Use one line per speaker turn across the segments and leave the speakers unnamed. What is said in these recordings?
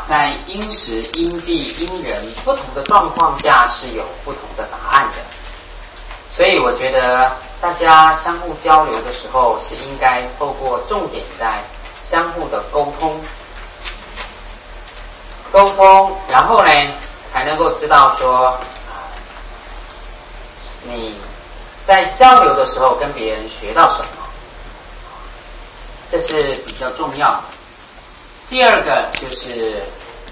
在因时、因地、因人不同的状况下是有不同的答案的。所以我觉得大家相互交流的时候是应该透过重点在相互的沟通，然后呢才能够知道说你在交流的时候跟别人学到什么，这是比较重要的。第二个就是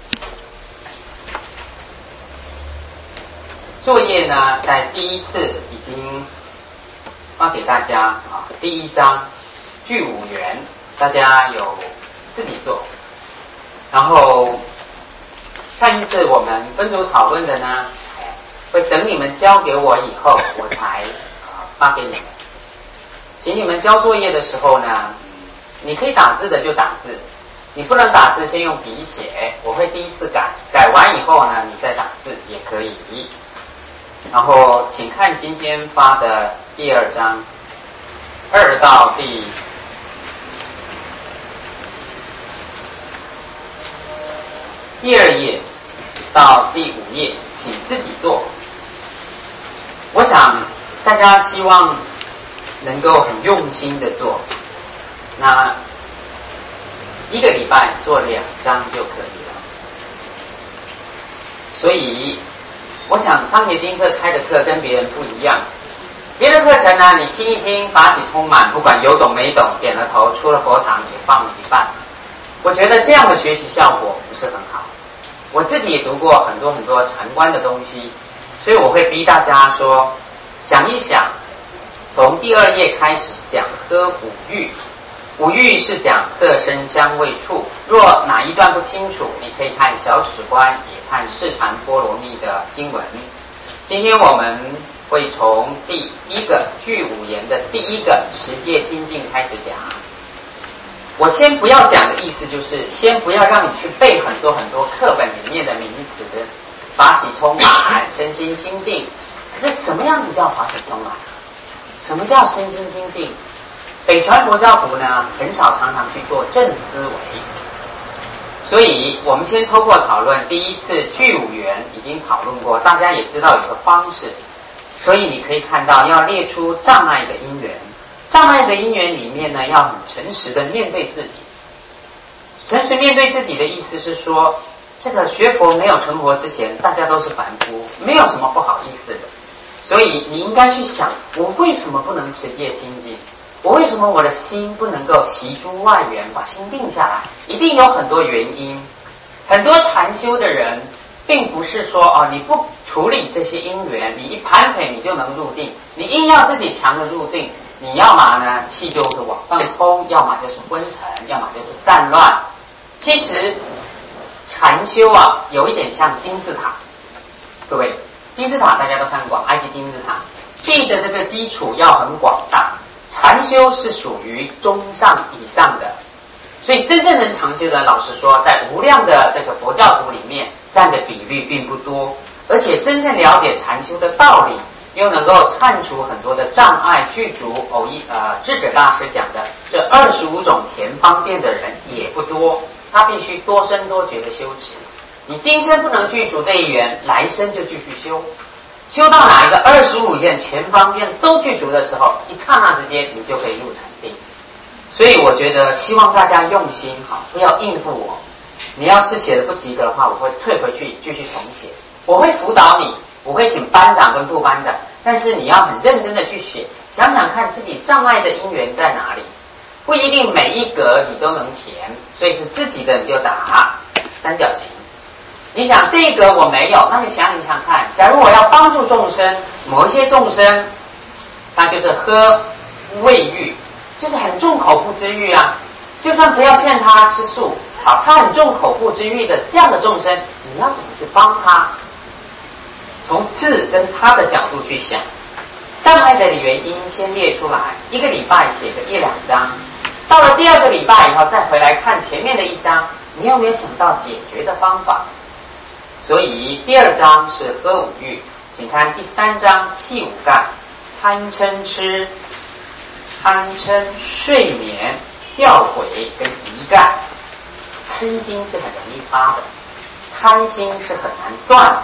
作业呢，在第一次已经发给大家第一章具五元，大家有自己做，然后上一次我们分组讨论的呢，会等你们交给我以后，我才发给你们。请你们交作业的时候呢，你可以打字的就打字，你不能打字先用笔写，我会第一次改，改完以后呢，你再打字也可以。然后请看今天发的第二章，2到第2页到第5页，请自己做。我想大家希望能够很用心的做，那1个礼拜做2章就可以了。所以我想商业金社开的课跟别人不一样，别的课程呢，你听一听，法喜充满，不管有懂没懂，点了头，出了佛堂也放了一半。我觉得这样的学习效果不是很好。我自己也读过很多禅观的东西，所以我会逼大家说，想一想，从第2页开始讲喝五欲，五欲是讲色声香味触，若哪一段不清楚，你可以看小史观，也看释禅波罗蜜的经文。今天我们会从第1个具五言的第1个持戒清净开始讲。我先不要讲的意思就是，先不要让你去背很多课本里面的名词，法喜充满，身心清净。可是什么样子叫法喜充满？什么叫身心清净？北传佛教徒呢，很少常常去做正思维。所以我们先透过讨论，第一次具五元已经讨论过，大家也知道有个方式。所以你可以看到，要列出障碍的因缘。障碍的因缘里面呢，要很诚实的面对自己。诚实面对自己的意思是说，这个学佛没有成佛之前，大家都是凡夫，没有什么不好意思的。所以你应该去想，我为什么不能持戒清净？我为什么我的心不能够习诸外缘，把心定下来？一定有很多原因。很多禅修的人并不是说你不处理这些因缘，你一盘腿你就能入定，你硬要自己强的入定，你要么呢气就是往上冲，要么就是昏沉，要么就是散乱。其实禅修有一点像金字塔。各位，金字塔大家都看过，埃及金字塔，地的这个基础要很广大。禅修是属于中上以上的，所以真正能长修的，老实说，在无量的这个佛教徒里面占的比率并不多，而且真正了解禅修的道理，又能够铲除很多的障碍具足。智者大师讲的这25种前方便的人也不多，他必须多生多觉的修持。你今生不能具足这一缘，来生就继续修。修到哪一个25件全方面都具足的时候，一刹那之间你就可以入禅定。所以我觉得希望大家用心不要应付我。你要是写的不及格的话，我会退回去继续重写，我会辅导你，我会请班长跟副班长，但是你要很认真的去写，想想看自己障碍的因缘在哪里。不一定每一格你都能填，所以是自己的你就打三角形。你想这一格我没有，那你想看，假如我要帮助众生，某一些众生他就是喝味欲，就是很重口腹之欲啊，就算不要劝他吃素，他很重口腹之欲的这样的众生，你要怎么去帮他？从智跟他的角度去想，障碍的原因先列出来，1个礼拜写个1-2章，到了第2个礼拜以后再回来看前面的1章，你有没有想到解决的方法？所以第2章是喝五欲，请看第3章气五盖，贪嗔痴、贪嗔睡眠、掉悔跟疑盖。嗔心是很容易发的， 贪心是很难断的。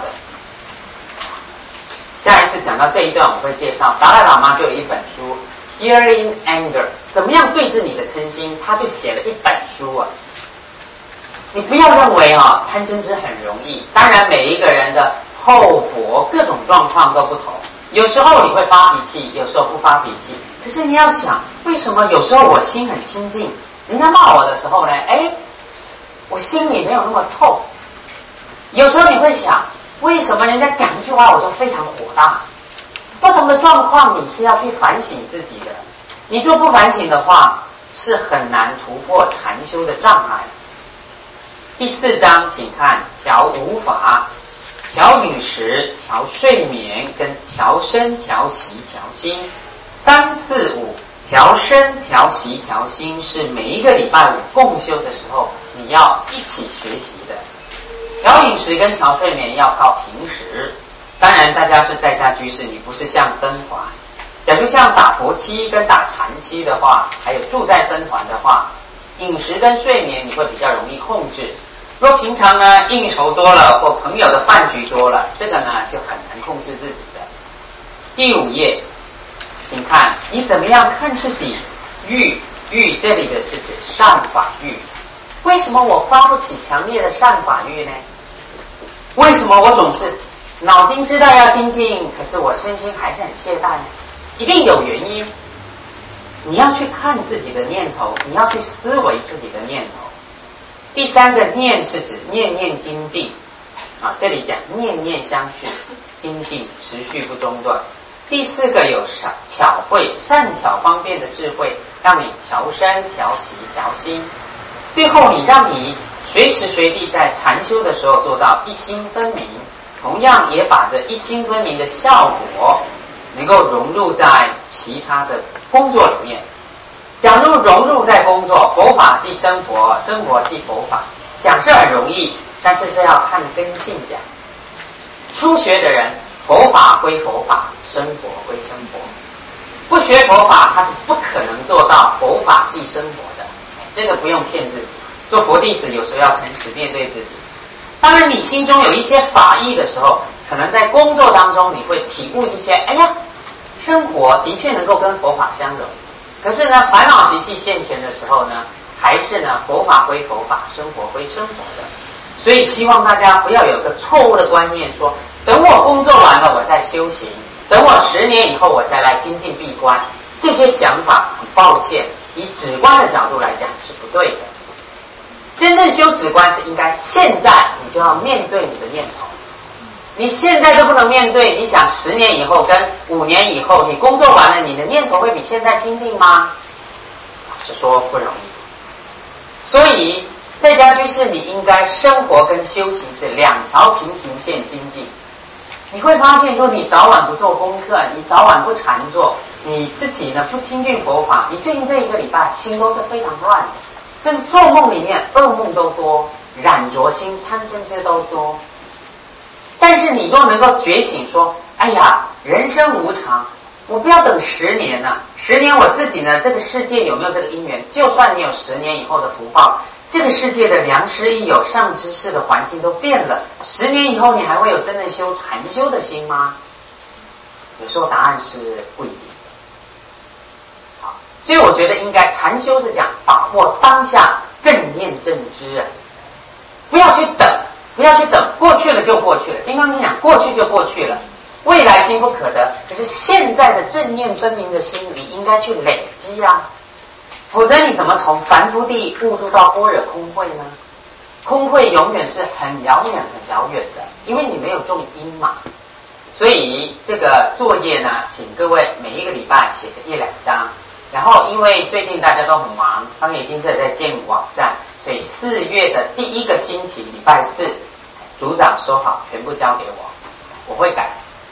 下一次讲到这一段，我会介绍达赖喇嘛就有一本书《Healing Anger》，怎么样对治你的嗔心，他就写了一本书啊。你不要认为贪嗔痴很容易，当然每一个人的后果各种状况都不同，有时候你会发脾气，有时候不发脾气。可是你要想，为什么有时候我心很清净，人家骂我的时候呢，我心里没有那么痛。有时候你会想，为什么人家讲一句话我就非常火大？不同的状况你是要去反省自己的，你就不反省的话，是很难突破禅修的障碍。第4章，请看调五法：调饮食、调睡眠、跟调身、调息、调心。3、4、5，调身、调息、调心是每一个礼拜5共修的时候你要一起学习的。调饮食跟调睡眠要靠平时，当然大家是在家居士，你不是像僧团。假如像打佛七跟打禅七的话，还有住在僧团的话，饮食跟睡眠你会比较容易控制。若平常呢应酬多了或朋友的饭局多了，这个呢就很难控制自己的。第5页，请看你怎么样看自己欲这里的是指善法欲。为什么我发不起强烈的善法欲呢？为什么我总是脑筋知道要精进，可是我身心还是很懈怠呢？一定有原因。你要去看自己的念头，你要去思维自己的念头。第3个念是指念念精进这里讲念念相续，精进持续不中断。第4个有巧慧，善巧方便的智慧，让你调身、调息、调心。最后你让你随时随地在禅修的时候做到一心分明，同样也把这一心分明的效果能够融入在其他的工作里面。假如融入在工作，佛法即生活，生活即佛法，讲是很容易，但是这要看根性讲。初学的人，佛法归佛法，生活归生活。不学佛法，他是不可能做到佛法即生活的。这个不用骗自己，做佛弟子有时候要诚实面对自己。当然你心中有一些法意的时候，可能在工作当中你会体悟一些，生活的确能够跟佛法相融。可是呢，烦恼习气现前的时候呢，还是呢佛法归佛法，生活归生活的。所以希望大家不要有个错误的观念，说等我工作完了我再修行，等我10年以后我再来精进闭关。这些想法很抱歉，以止观的角度来讲是不对的。真正修止观是应该现在你就要面对你的念头。你现在都不能面对，你想10年以后跟5年以后，你工作完了，你的念头会比现在清净吗？是说不容易。所以在家居士，你应该生活跟修行是2条平行线精进。你会发现说，你早晚不做功课，你早晚不禅坐，你自己呢不听听佛法，你最近这1个礼拜心都是非常乱的，甚至做梦里面噩梦都多，染着心贪嗔痴都多。但是你若能够觉醒说，人生无常，我不要等10年了，10年我自己呢这个世界有没有这个因缘，就算你有10年以后的福报，这个世界的良师益友上知识的环境都变了，10年以后你还会有真正修禅修的心吗？有时候答案是不一定的。好，所以我觉得应该禅修是讲把握当下正念正知不要去等，过去了就过去了。金刚经讲过去就过去了，未来心不可得。可是现在的正念分明的心，你应该去累积否则你怎么从凡夫地悟入到般若空慧呢？空慧永远是很遥远的，因为你没有种因嘛。所以这个作业呢，请各位每一个礼拜写个1-2张。然后因为最近大家都很忙，商业精舍在建网站，所以4月的第1个星期礼拜4，组长收好全部交给我会改。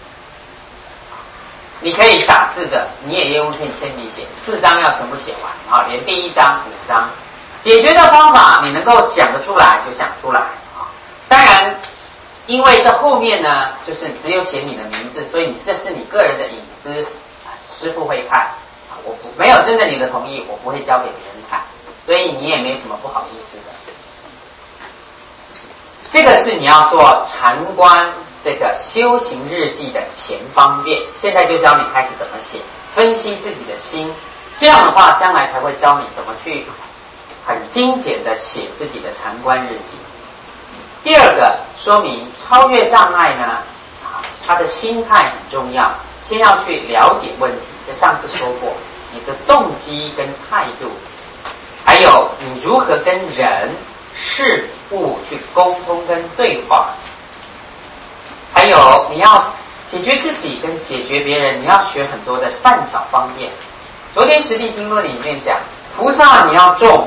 你可以打字的，你也用片铅笔写，4张要全部写完连第1章5章。解决的方法你能够想得出来就想出来当然因为这后面呢就是只有写你的名字，所以这是你个人的隐私，师父会看，我没有征得你的同意，我不会交给别人看，所以你也没什么不好意思的。 这个是你要做禅观这个修行日记的前方便。现在就教你开始怎么写，分析自己的心，这样的话将来才会教你怎么去很精简的写自己的禅观日记。第二个说明超越障碍呢，他的心态很重要，先要去了解问题，这上次说过，你的动机跟态度，还有你如何跟人事物去沟通跟对话，还有你要解决自己跟解决别人，你要学很多的善巧方便。昨天实地经论里面讲，菩萨你要种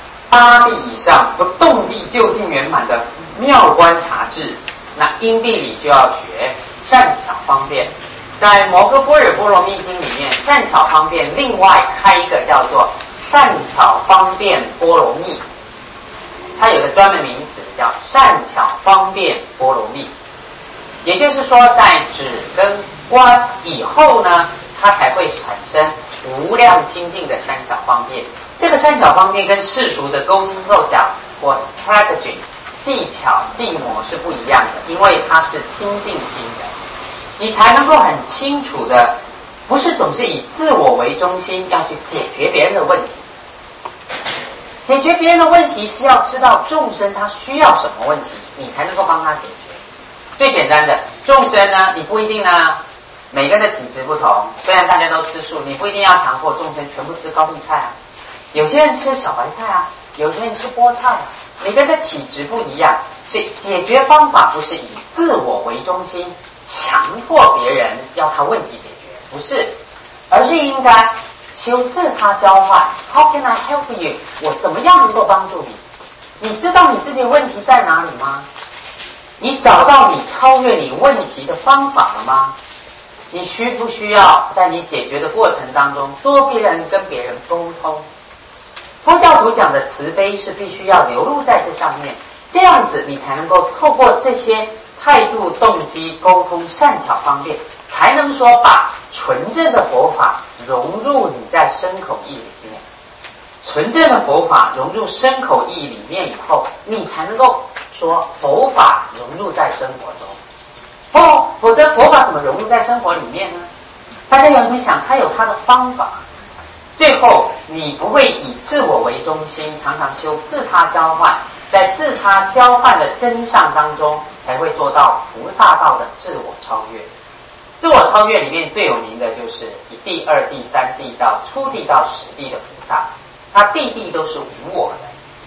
8地以上不动地究竟圆满的妙观察智，那因地里就要学善巧方便。在摩诃般若波罗蜜经里面，善巧方便另外开一个叫做善巧方便波罗蜜，它有个专门名词叫善巧方便波罗蜜。也就是说，在止跟观以后呢，它才会产生无量清净的善巧方便。这个善巧方便跟世俗的勾心斗角或 strategy 技巧计谋是不一样的，因为它是清净心的，你才能够很清楚的，不是总是以自我为中心要去解决别人的问题。解决别人的问题是要知道众生他需要什么问题，你才能够帮他解决。最简单的，众生呢，你不一定呢，每个人的体质不同，虽然大家都吃素，你不一定要强迫众生全部吃高丽菜啊，有些人吃小白菜啊，有些人吃菠菜啊，每个人的体质不一样，所以解决方法不是以自我为中心，强迫别人要他问题解决，不是，而是应该修自他交换。 How can I help you？ 我怎么样能够帮助你？你知道你自己的问题在哪里吗？你找到你超越你问题的方法了吗？你需不需要在你解决的过程当中多跟别人沟通？佛教徒讲的慈悲是必须要流露在这上面，这样子你才能够透过这些态度、动机、沟通、善巧方便，才能说把纯正的佛法融入你在身口意里面。纯正的佛法融入身口意里面以后，你才能够说佛法融入在生活中。否则佛法怎么融入在生活里面呢？大家有没有想，它有它的方法。最后你不会以自我为中心，常常修自他交换，在自他交换的真相当中，才会做到菩萨道的自我超越。自我超越里面最有名的就是以第二地、三地到初地到10地的菩萨，他地地都是无我的。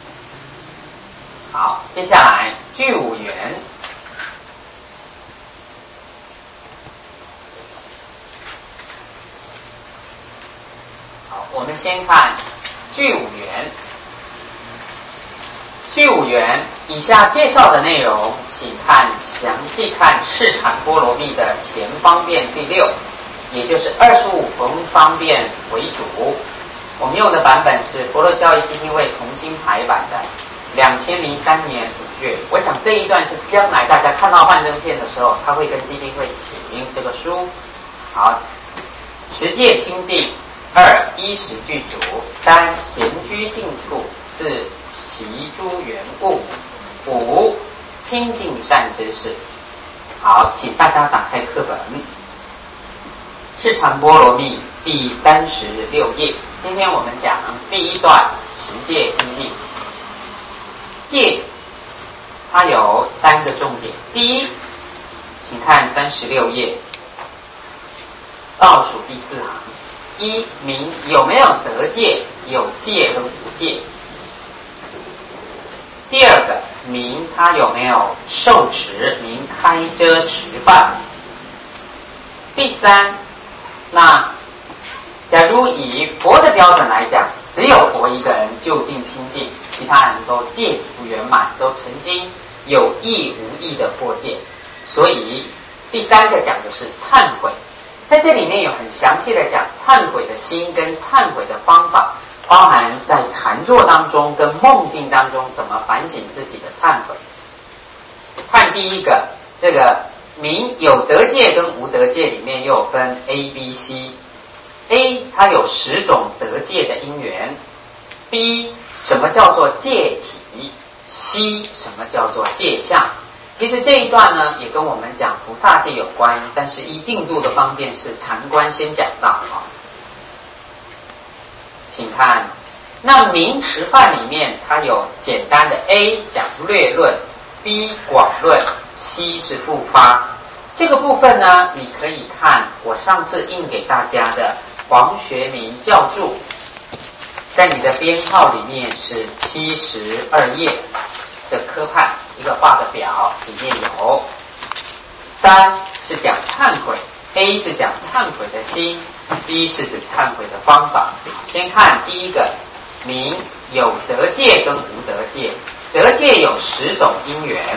好，接下来具五缘。好，我们先看具五缘。具五缘以下介绍的内容，请详细看释禅波罗蜜的前方便第6，也就是25方便为主。我们用的版本是佛罗教育基金会重新排版的2003年5月。我想这一段是将来大家看到幻灯片的时候，他会跟基金会请这个书。好，持戒清净，2衣食具足，3闲居静处，4习诸缘故，5清净善知识。好，请大家打开课本，释禅波罗蜜第36页。今天我们讲第一段持戒清净。戒它有3个重点。第一，请看36页倒数第4行。一，明有没有得戒，有戒跟无戒。第二个，明他有没有受持，明开遮持犯。第三，那假如以佛的标准来讲，只有佛一个人究竟清净，其他人都戒体不圆满，都曾经有意无意的破戒。所以第3个讲的是忏悔，在这里面有很详细的讲忏悔的心跟忏悔的方法，包含在禅坐当中跟梦境当中怎么反省自己的忏悔。看第一个，这个明有得戒跟无得戒里面又有分 A、B、C。A 它有10种得戒的因缘。B 什么叫做戒体？ 悉什么叫做戒相。其实这一段呢，也跟我们讲菩萨戒有关，但是依进度的方便是禅观先讲到啊。请看，那明持范里面，它有简单的 A 讲略论 ，B 广论 ，C 是复发。这个部分呢，你可以看我上次印给大家的黄学明教注，在你的编号里面是72页的科判一个画的表，里面有3是讲忏悔 ，A 是讲忏悔的心 ，B 是指忏悔的方法。先看第一个，明有得戒跟无得戒，得戒有10种因缘。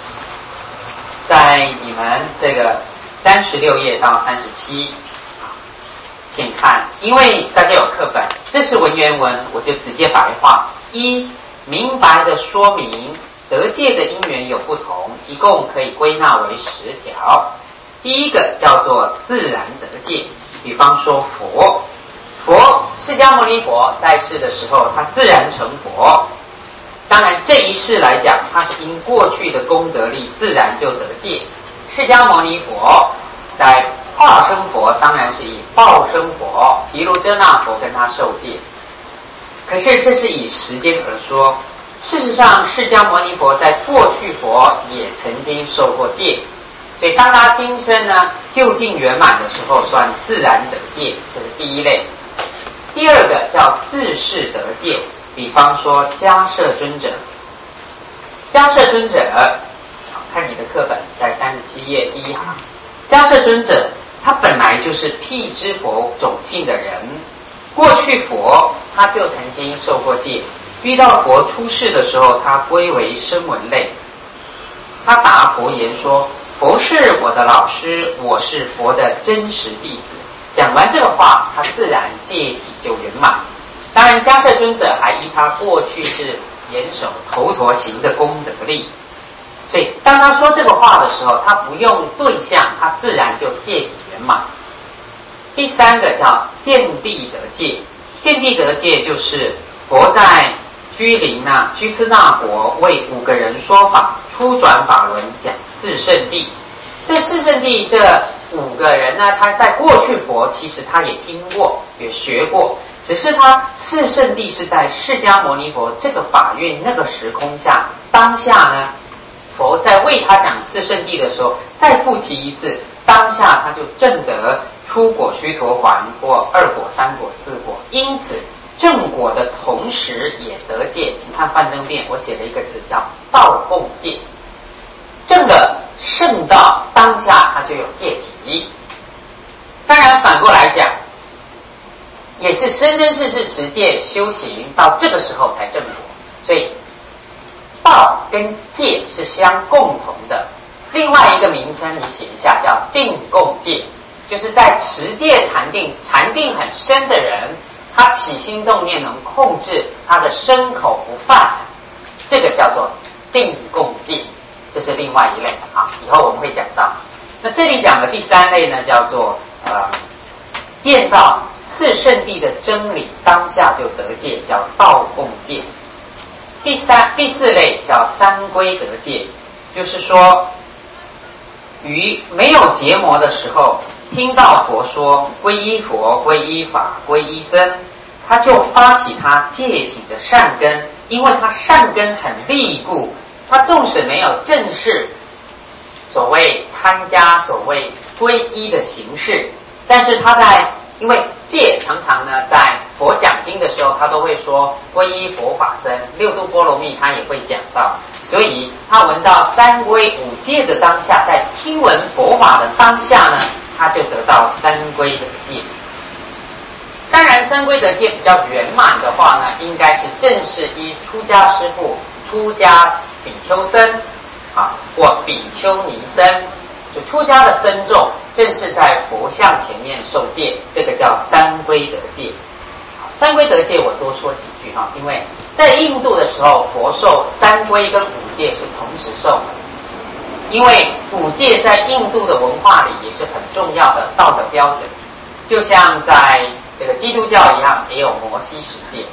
在你们这个36页到37，请看，因为大家有课本，这是文言文，我就直接白话。一，明白的说明得戒的因缘有不同，一共可以归纳为10条。第一个叫做自然得戒，比方说释迦牟尼佛在世的时候，他自然成佛。当然这一世来讲，他是因过去的功德力自然就得戒。释迦牟尼佛在化生佛，当然是以报生佛毗卢遮那佛跟他受戒。可是这是以时间而说，事实上释迦牟尼佛在过去佛也曾经受过戒，所以当他今生呢究竟圆满的时候，算自然得戒，这是第一类。第二个叫自是得戒，比方说迦摄尊者。迦摄尊者，看你的课本在37页第1行，迦摄尊者他本来就是辟支佛种姓的人，过去佛他就曾经受过戒，遇到佛出世的时候，他归为声闻类。他答佛言说，佛是我的老师，我是佛的真实弟子。讲完这个话，他自然戒体就圆满。当然迦摄尊者还依他过去是严守头陀行的功德力，所以当他说这个话的时候，他不用对象，他自然就戒体圆满。第三个叫见地得戒，见地得戒就是佛在居斯那国为5个人说法，初转法轮讲四圣谛。这四圣谛这5个人呢，他在过去佛其实他也听过也学过，只是他四圣谛是在释迦牟尼佛这个法院那个时空下，当下呢佛在为他讲四圣谛的时候再复其一次，当下他就证得初果须陀洹或2果3果4果，因此正果的同时也得戒。请看幻灯片，我写了一个字叫道共戒，证了圣道，当下他就有戒体。当然反过来讲，也是生生世世持戒修行到这个时候才证果，所以道跟戒是相共同的。另外一个名称你写一下，叫定共戒，就是在持戒禅定很深的人，他起心动念能控制他的身口不犯，这个叫做定共戒，这是另外一类啊，以后我们会讲到。那这里讲的第3类呢，叫做见到四圣谛的真理，当下就得戒，叫道共戒。第4类叫三归得戒，就是说于没有结魔的时候，听到佛说皈依佛、皈依法、皈依僧，他就发起他戒体的善根，因为他善根很利故，他纵使没有正式所谓参加所谓皈依的形式，但是他因为戒常常呢在佛讲经的时候，他都会说皈依佛法僧，六度波罗蜜他也会讲到，所以他闻到三归五戒的当下，在听闻佛法的当下呢，他就得到三归得戒。当然三归得戒比较圆满的话呢，应该是正式依出家师父、出家比丘僧或比丘尼僧，就出家的僧众正是在佛像前面受戒，这个叫三归得戒。三归得戒我多说几句因为在印度的时候，佛受三归跟五戒是同时受的，因为五戒在印度的文化里也是很重要的道德标准，就像在这个基督教一样，也有摩西十戒。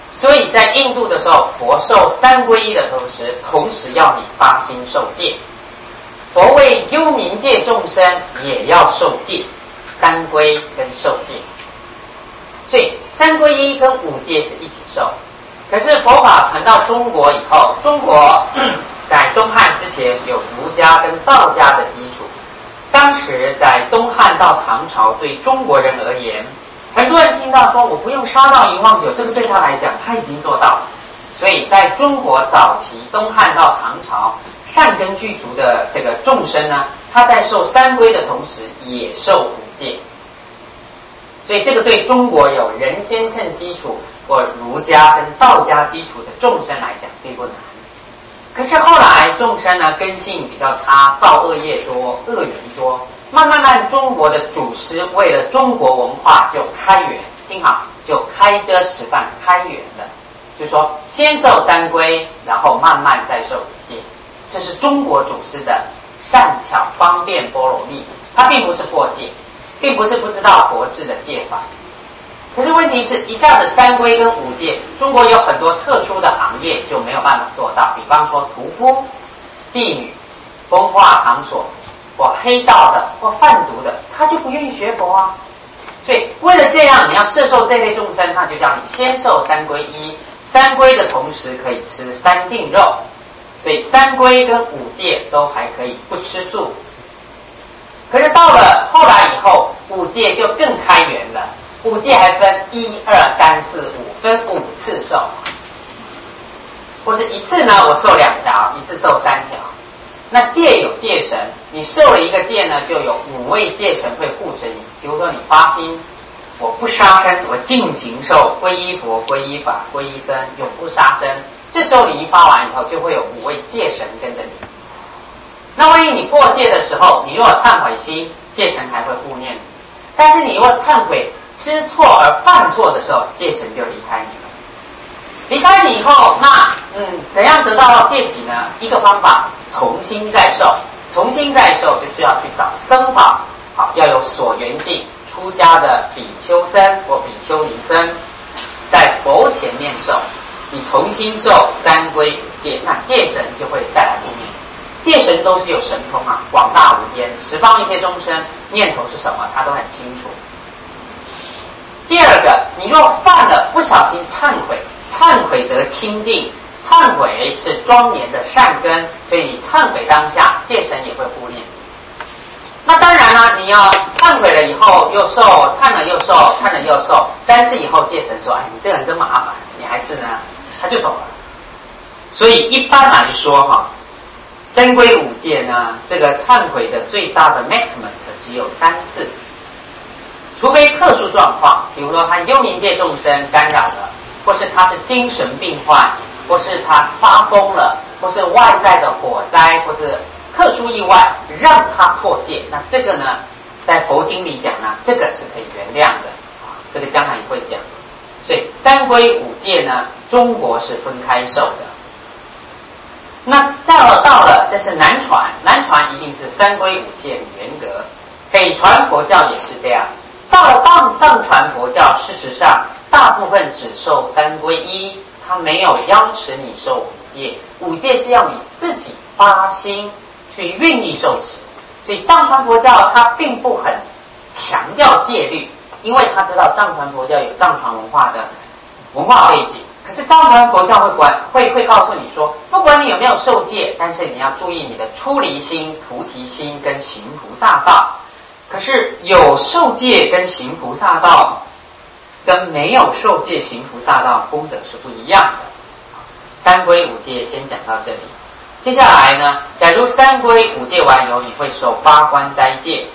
所以在印度的时候，佛受三皈依的同时要你发心受戒。佛为幽冥界众生也要受戒，三皈跟受戒。所以三皈依跟五戒是一起受。可是佛法传到中国以后，中国在东汉之前有儒家跟道家的基础。当时在东汉到唐朝，对中国人而言，很多人听到说我不用烧到银旺酒，这个对他来讲他已经做到了。所以在中国早期东汉到唐朝，善根具足的这个众生呢，他在受三皈的同时也受五戒。所以这个对中国有人天秤基础或儒家跟道家基础的众生来讲并不难。可是后来众生呢根性比较差，造恶业多，恶缘多，慢慢中国的祖师为了中国文化就开源，听好，就开遮持犯开源了，就是说先受三皈，然后慢慢再受五戒。这是中国祖师的善巧方便波罗蜜，他并不是破戒，并不是不知道佛制的戒法。可是问题是一下子三皈跟五戒，中国有很多特殊的行业就没有办法做到，比方说屠夫、妓女、风化场所或黑道的或贩毒的，他就不愿意学佛啊。所以为了这样，你要摄受这类众生，那就叫你先受三皈依，三皈的同时可以吃三净肉，所以三皈跟五戒都还可以不吃素。可是到了后来以后，五戒就更开源了。五戒还分1、2、3、4、5，分5次受，或是一次呢，我受2条，一次受3条。那戒有戒神，你受了一个戒呢，就有5位戒神会护持你。比如说你发心，我不杀生，我净行受，皈依佛、皈依法、皈依僧，永不杀生。这时候你一发完以后，就会有5位戒神跟着你。那万一你破戒的时候，你若有忏悔心，戒神还会护念你。但是你若忏悔知错而犯错的时候，戒神就离开你了。离开你以后，那怎样得到戒体呢？一个方法，重新再受。重新再受就需要去找僧法，好，要有所缘境。出家的比丘僧或比丘尼僧，在佛前面受，你重新受三皈五戒，那戒神就会带来护念。戒神都是有神通啊，广大无边，十方一切众生念头是什么，他都很清楚。第二个，你若犯了不小心忏悔，忏悔得清净，忏悔是庄严的善根，所以你忏悔当下，戒神也会护念。那当然了，你要忏悔了以后又受，忏了又受，忏了又受，3次以后，戒神说：“哎，你这个人真麻烦，你还是呢？”他就走了。所以一般来说哈，三皈五戒呢，这个忏悔的最大的 maximum 只有3次。除非特殊状况，比如说他幽冥界众生干扰了，或是他是精神病患，或是他发疯了，或是外在的火灾，或是特殊意外让他破戒，那这个呢，在佛经里讲呢，这个是可以原谅的啊，这个将来也会讲。所以三皈五戒呢，中国是分开受的。那到了，这是南传，南传一定是三皈五戒很严格，北传佛教也是这样。到了藏传佛教，事实上大部分只受三皈依，他没有要求你受五戒，五戒是要你自己发心去愿意受持。所以藏传佛教它并不很强调戒律，因为他知道藏传佛教有藏传文化的文化背景。可是藏传佛教会告诉你说，不管你有没有受戒，但是你要注意你的出离心、菩提心跟行菩萨道。可是有受戒跟行菩萨道，跟没有受戒行菩萨道功德是不一样的。三皈五戒先讲到这里，接下来呢，假如三皈五戒完以后，你会受八关斋戒。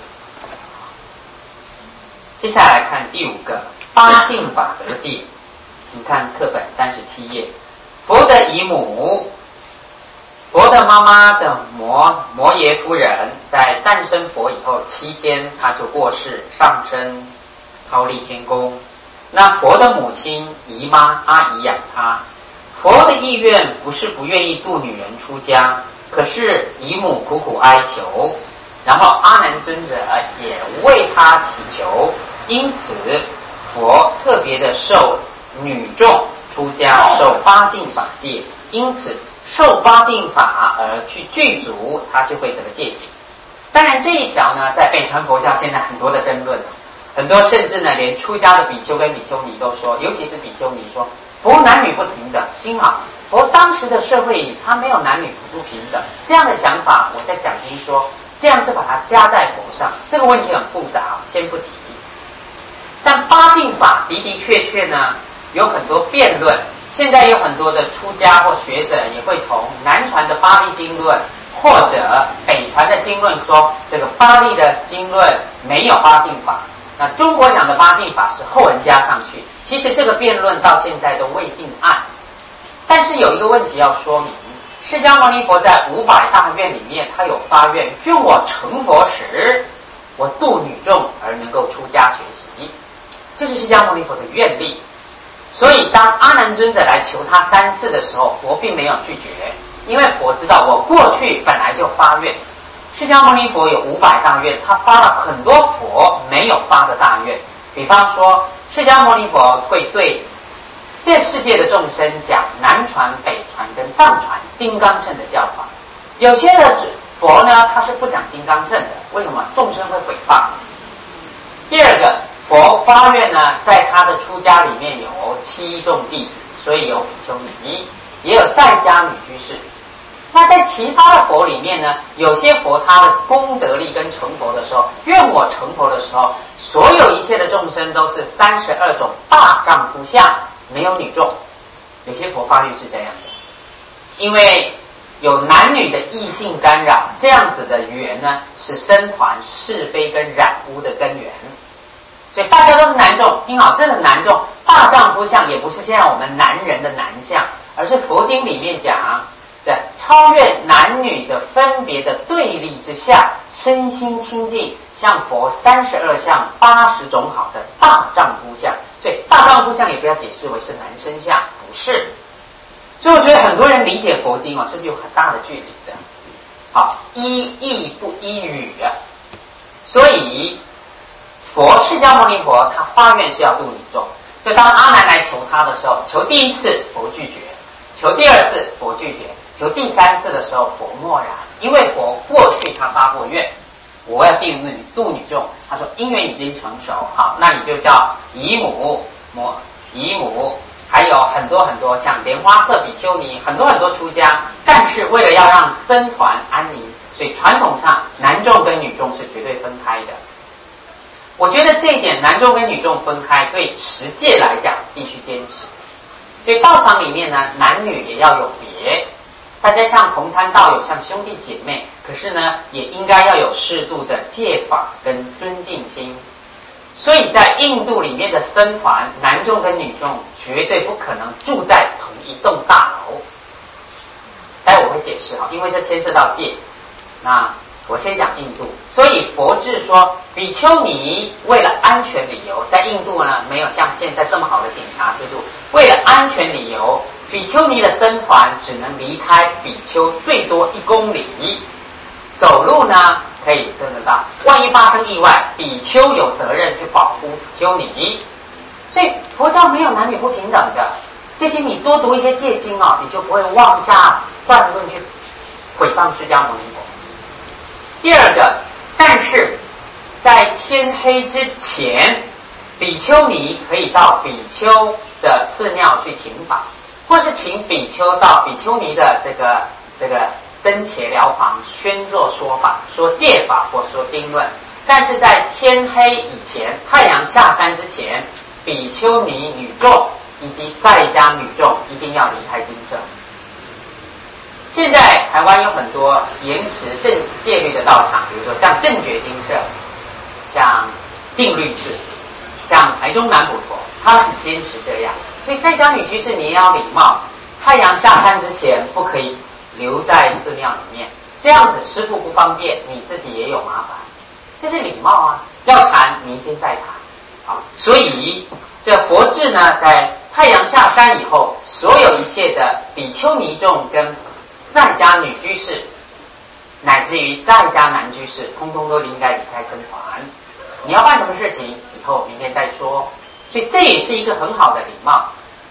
接下来看第5个八敬法得戒，请看课本37页。佛的姨母，佛的妈妈叫摩耶夫人，在诞生佛以后7天，她就过世，上升忉利天宫。那佛的母亲姨妈阿姨养她。佛的意愿不是不愿意度女人出家，可是姨母苦苦哀求，然后阿难尊者也为她祈求，因此佛特别的受女众出家受八禁法戒，因此受八禁法而去具足，他就会得戒体。当然这一条呢，在北传佛教现在很多的争论，很多甚至呢连出家的比丘跟比丘尼都说，尤其是比丘尼说佛男女不平等。听好，佛当时的社会里他没有男女不平等这样的想法，我在讲经说这样是把它加在佛上，这个问题很复杂，先不提。但八禁法的的确确呢有很多辩论，现在有很多的出家或学者也会从南传的巴利经论或者北传的经论说，这个巴利的经论没有八禁法，那中国讲的八禁法是后人加上去。其实这个辩论到现在都未定案。但是有一个问题要说明，释迦牟尼佛在500大愿里面，他有发愿，愿我成佛时，我度女众而能够出家学习，这是释迦牟尼佛的愿力。所以当阿难尊者来求他3次的时候，佛并没有拒绝，因为佛知道我过去本来就发愿。释迦牟尼佛有500大愿，他发了很多佛没有发的大愿。比方说释迦牟尼佛会对这世界的众生讲南传、北传跟藏传金刚乘的教法。有些的佛呢，他是不讲金刚乘的，为什么？众生会毁谤。第二个，佛发愿呢，在他的出家里面有7众弟子，所以有比丘尼，也有在家女居士。那在其他的佛里面呢，有些佛他的功德力跟成佛的时候，愿我成佛的时候，所有一切的众生都是32种大丈夫相，没有女众。有些佛发愿是这样的，因为有男女的异性干扰，这样子的缘呢，是生团是非跟染污的根源。所以大家都是男众，听好，真的男众大丈夫相也不是现在我们男人的男相，而是佛经里面讲，在超越男女的分别的对立之下，身心清净，像佛32相80种好的大丈夫相。所以大丈夫相也不要解释为是男生相，不是。所以我觉得很多人理解佛经这是有很大的距离的。好，依义不依语啊。所以佛释迦牟尼佛他发愿是要度女众，所以当阿难来求他的时候，求第1次佛拒绝，求第2次佛拒绝，求第3次的时候佛默然，因为佛过去他发过愿，我要度女众，他说因缘已经成熟，好，那你就叫姨母、还有很多很多像莲花色比丘尼，很多很多出家，但是为了要让僧团安宁，所以传统上男众跟女众是绝对分开的。我觉得这一点男众跟女众分开，对持戒来讲必须坚持。所以道场里面呢，男女也要有别，大家像同参道友，像兄弟姐妹，可是呢，也应该要有适度的戒法跟尊敬心。所以在印度里面的僧团，男众跟女众绝对不可能住在同一栋大楼。待会我会解释因为这牵涉到戒。那我先讲印度，所以佛制说，比丘尼为了安全理由，在印度呢没有像现在这么好的警察制度，为了安全理由，比丘尼的僧团只能离开比丘最多1公里，走路呢可以真的到，万一发生意外，比丘有责任去保护比丘尼。所以佛教没有男女不平等的，这些你多读一些戒经你就不会妄下断论去毁谤释迦牟尼佛。第二个，但是在天黑之前，比丘尼可以到比丘的寺庙去请法，或是请比丘到比丘尼的这个僧伽寮房宣作说法，说戒法或说经论。但是在天黑以前，太阳下山之前，比丘尼女众以及在家女众一定要离开精舍。现在台湾有很多严持正戒律的道场，比如说像正觉精舍，像净律寺，像台中南普陀，他们很坚持这样。所以在家女居士你也要礼貌，太阳下山之前不可以留在寺庙里面，这样子师父不方便，你自己也有麻烦，这是礼貌啊。要谈明天再谈。好，所以这佛制呢，在太阳下山以后，所有一切的比丘尼众跟在家女居士，乃至于在家男居士，通通都应该离开僧团。你要办什么事情，以后明天再说。所以这也是一个很好的礼貌。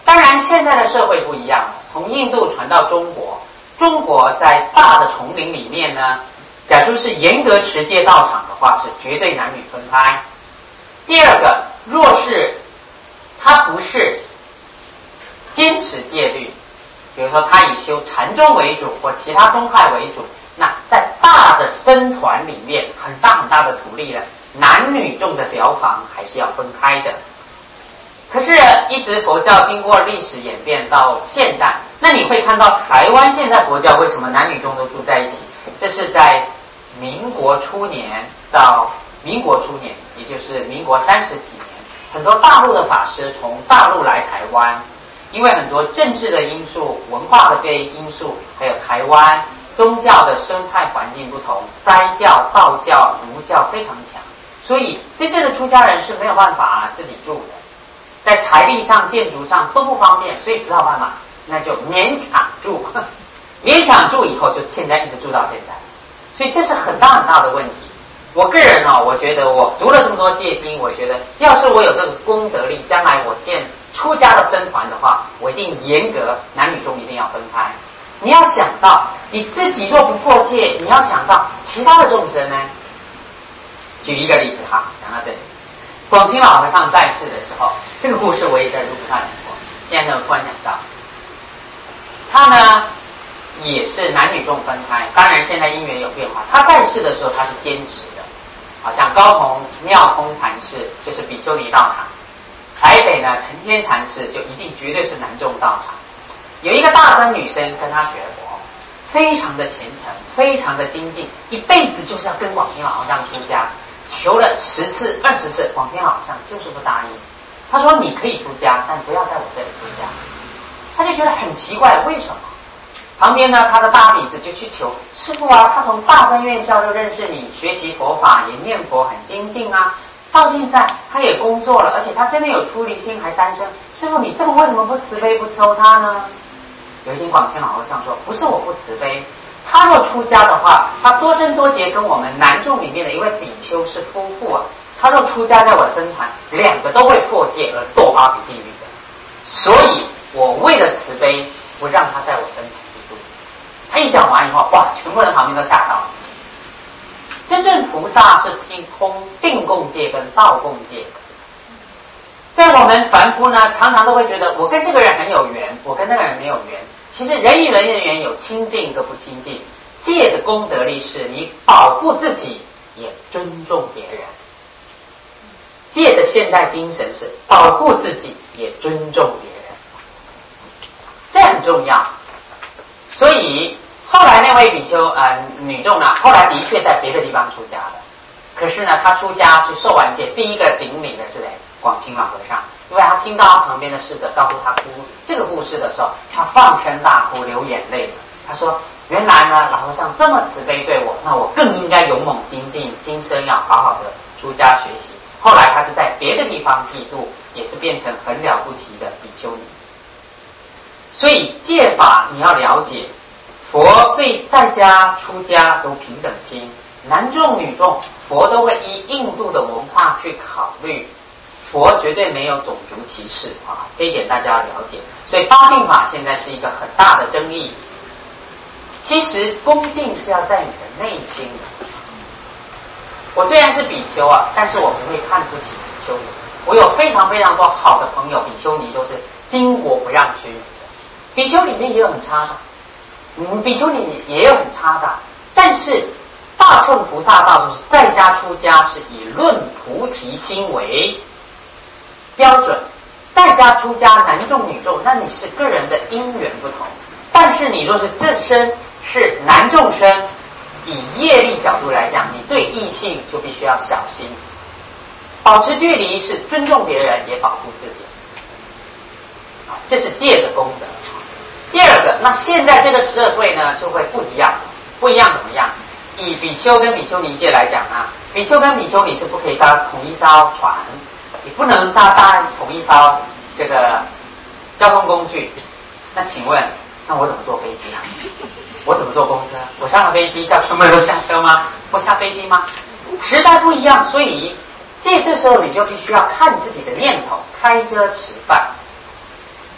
当然，现在的社会不一样了，从印度传到中国，中国在大的丛林里面呢，假如是严格持戒道场的话，是绝对男女分开。第二个，若是他不是坚持戒律，比如说他以修禅宗为主或其他宗派为主，那在大的僧团里面，很大很大的土地呢，男女众的寮房还是要分开的。可是，一直佛教经过历史演变到现代，那你会看到台湾现在佛教为什么男女众都住在一起？这是在民国初年到民国初年，也就是民国30几年，很多大陆的法师从大陆来台湾，因为很多政治的因素、文化的因素，还有台湾宗教的生态环境不同，斋教、道教、儒教非常强，所以真正的出家人是没有办法自己住的。在财力上、建筑上都不方便，所以只好办法，那就勉强住，勉强住以后就现在一直住到现在，所以这是很大很大的问题。我个人我觉得我读了这么多戒经，我觉得要是我有这个功德力，将来我建出家的僧团的话，我一定严格男女众一定要分开。你要想到你自己若不破戒，你要想到其他的众生呢。举一个例子哈，讲到这里。广清老和尚在世的时候，这个故事我也在路上讲过，现在呢突然想到，他呢也是男女众分开，当然现在因缘有变化，他在世的时候他是坚持的，好像高雄妙空禅师就是比丘尼道场，台北呢陈天禅师就一定绝对是男众道场。有一个大分女生跟他学佛，非常的虔诚，非常的精进，一辈子就是要跟广清老和尚出家。求了10次、20次，广清老和尚就是不答应。他说：“你可以出家，但不要在我这里出家。”他就觉得很奇怪，为什么？旁边呢，他的大弟子就去求师父啊，他从大分院校就认识你，学习佛法也念佛很精进啊，到现在他也工作了，而且他真的有出离心，还单身。师父，你这么为什么不慈悲不收他呢？有一天，广清老和尚说：“不是我不慈悲。”他若出家的话，他多生多劫跟我们男众里面的一位比丘是夫妇啊。他若出家在我僧团，2个都会破戒而堕阿鼻地狱的。所以我为了慈悲，不让他在我僧团里度。他一讲完以后，哇，全部人旁边都吓到了。真正菩萨是听空定共戒跟道共戒的。在我们凡夫呢，常常都会觉得我跟这个人很有缘，我跟那个人没有缘。其实人与人的缘有亲近跟不亲近，戒的功德力是你保护自己，也尊重别人。戒的现代精神是保护自己，也尊重别人，这很重要。所以后来那位比丘女众呢，后来的确在别的地方出家的，可是呢，她出家去受完戒，第一个顶礼的是谁？广清老和尚。因为他听到旁边的侍者告诉他哭这个故事的时候，他放声大哭，流眼泪了。他说：“原来呢，老和尚这么慈悲对我，那我更应该勇猛精进，今生要好好的出家学习。”后来他是在别的地方剃度，也是变成很了不起的比丘尼。所以戒法你要了解，佛对在家出家都平等心，男众女众，佛都会依印度的文化去考虑。佛绝对没有种族歧视啊，这一点大家要了解。所以八敬法现在是一个很大的争议。其实恭敬是要在你的内心的。我虽然是比丘啊，但是我不会看不起比丘尼。我有非常非常多好的朋友，比丘尼都是巾帼不让须。比丘里面也有很差的，比丘尼也有很差的，但是大乘菩萨道就是在家出家是以论菩提心为标准，在家出家男众女众，那你是个人的因缘不同。但是你若是这身是男众生，以业力角度来讲，你对异性就必须要小心，保持距离是尊重别人，也保护自己。这是戒的功德。第二个，那现在这个社会呢就会不一样，不一样怎么样？以比丘跟比丘尼戒来讲啊，比丘跟比丘尼是不可以搭同一艘船。你不能搭同一艘这个交通工具，那请问，那我怎么坐飞机啊？我怎么坐公车？我上了飞机叫全部人都下车吗？或下飞机吗？时代不一样，所以这时候你就必须要看自己的念头，开车吃饭。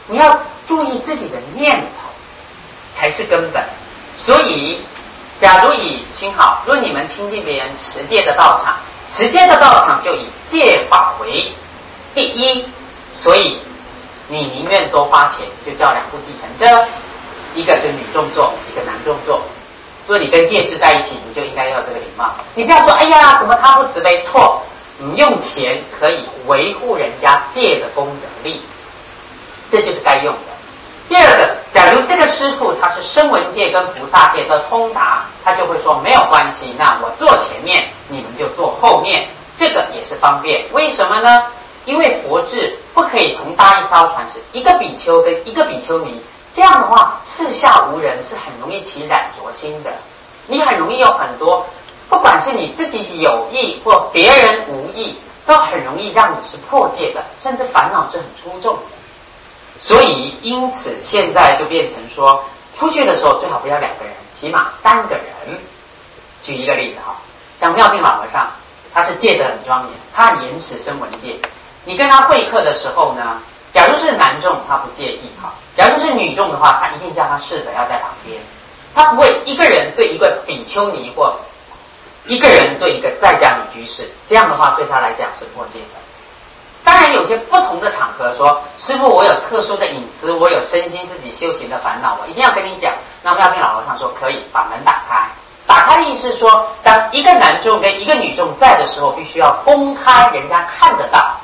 你要注意自己的念头才是根本。所以假如听好，若你们亲近别人持戒的道场，持戒的道场就以戒法为第一，所以你宁愿多花钱，就叫2部计程车，一个就女众坐，一个男众坐。如果你跟戒师在一起，你就应该要这个礼貌，你不要说哎呀怎么他不慈悲，错，你用钱可以维护人家戒的功德力，这就是该用的。第二个，假如这个师父他是声闻戒跟菩萨戒都通达，他就会说没有关系，那我坐前面，你们就坐后面，这个也是方便。为什么呢？因为佛制不可以同搭一艘船，是一个比丘跟一个比丘尼，这样的话四下无人，是很容易起染着心的。你很容易有很多，不管是你自己有意或别人无意，都很容易让你是破戒的，甚至烦恼是很出众的。所以因此现在就变成说，出去的时候最好不要2个人，起码3个人。举一个例子哈，像妙定老和尚，他是戒得很庄严，他严持声闻戒。你跟他会客的时候呢，假如是男众他不介意哈，假如是女众的话，他一定叫他侍者要在旁边，他不会一个人对一个比丘尼或一个人对一个在家女居士，这样的话对他来讲是破戒的。当然有些不同的场合说，师父我有特殊的隐私，我有身心自己修行的烦恼，我一定要跟你讲。那妙定老和尚说可以，把门打开。打开的意思是说，当一个男众跟一个女众在的时候，必须要公开，人家看得到。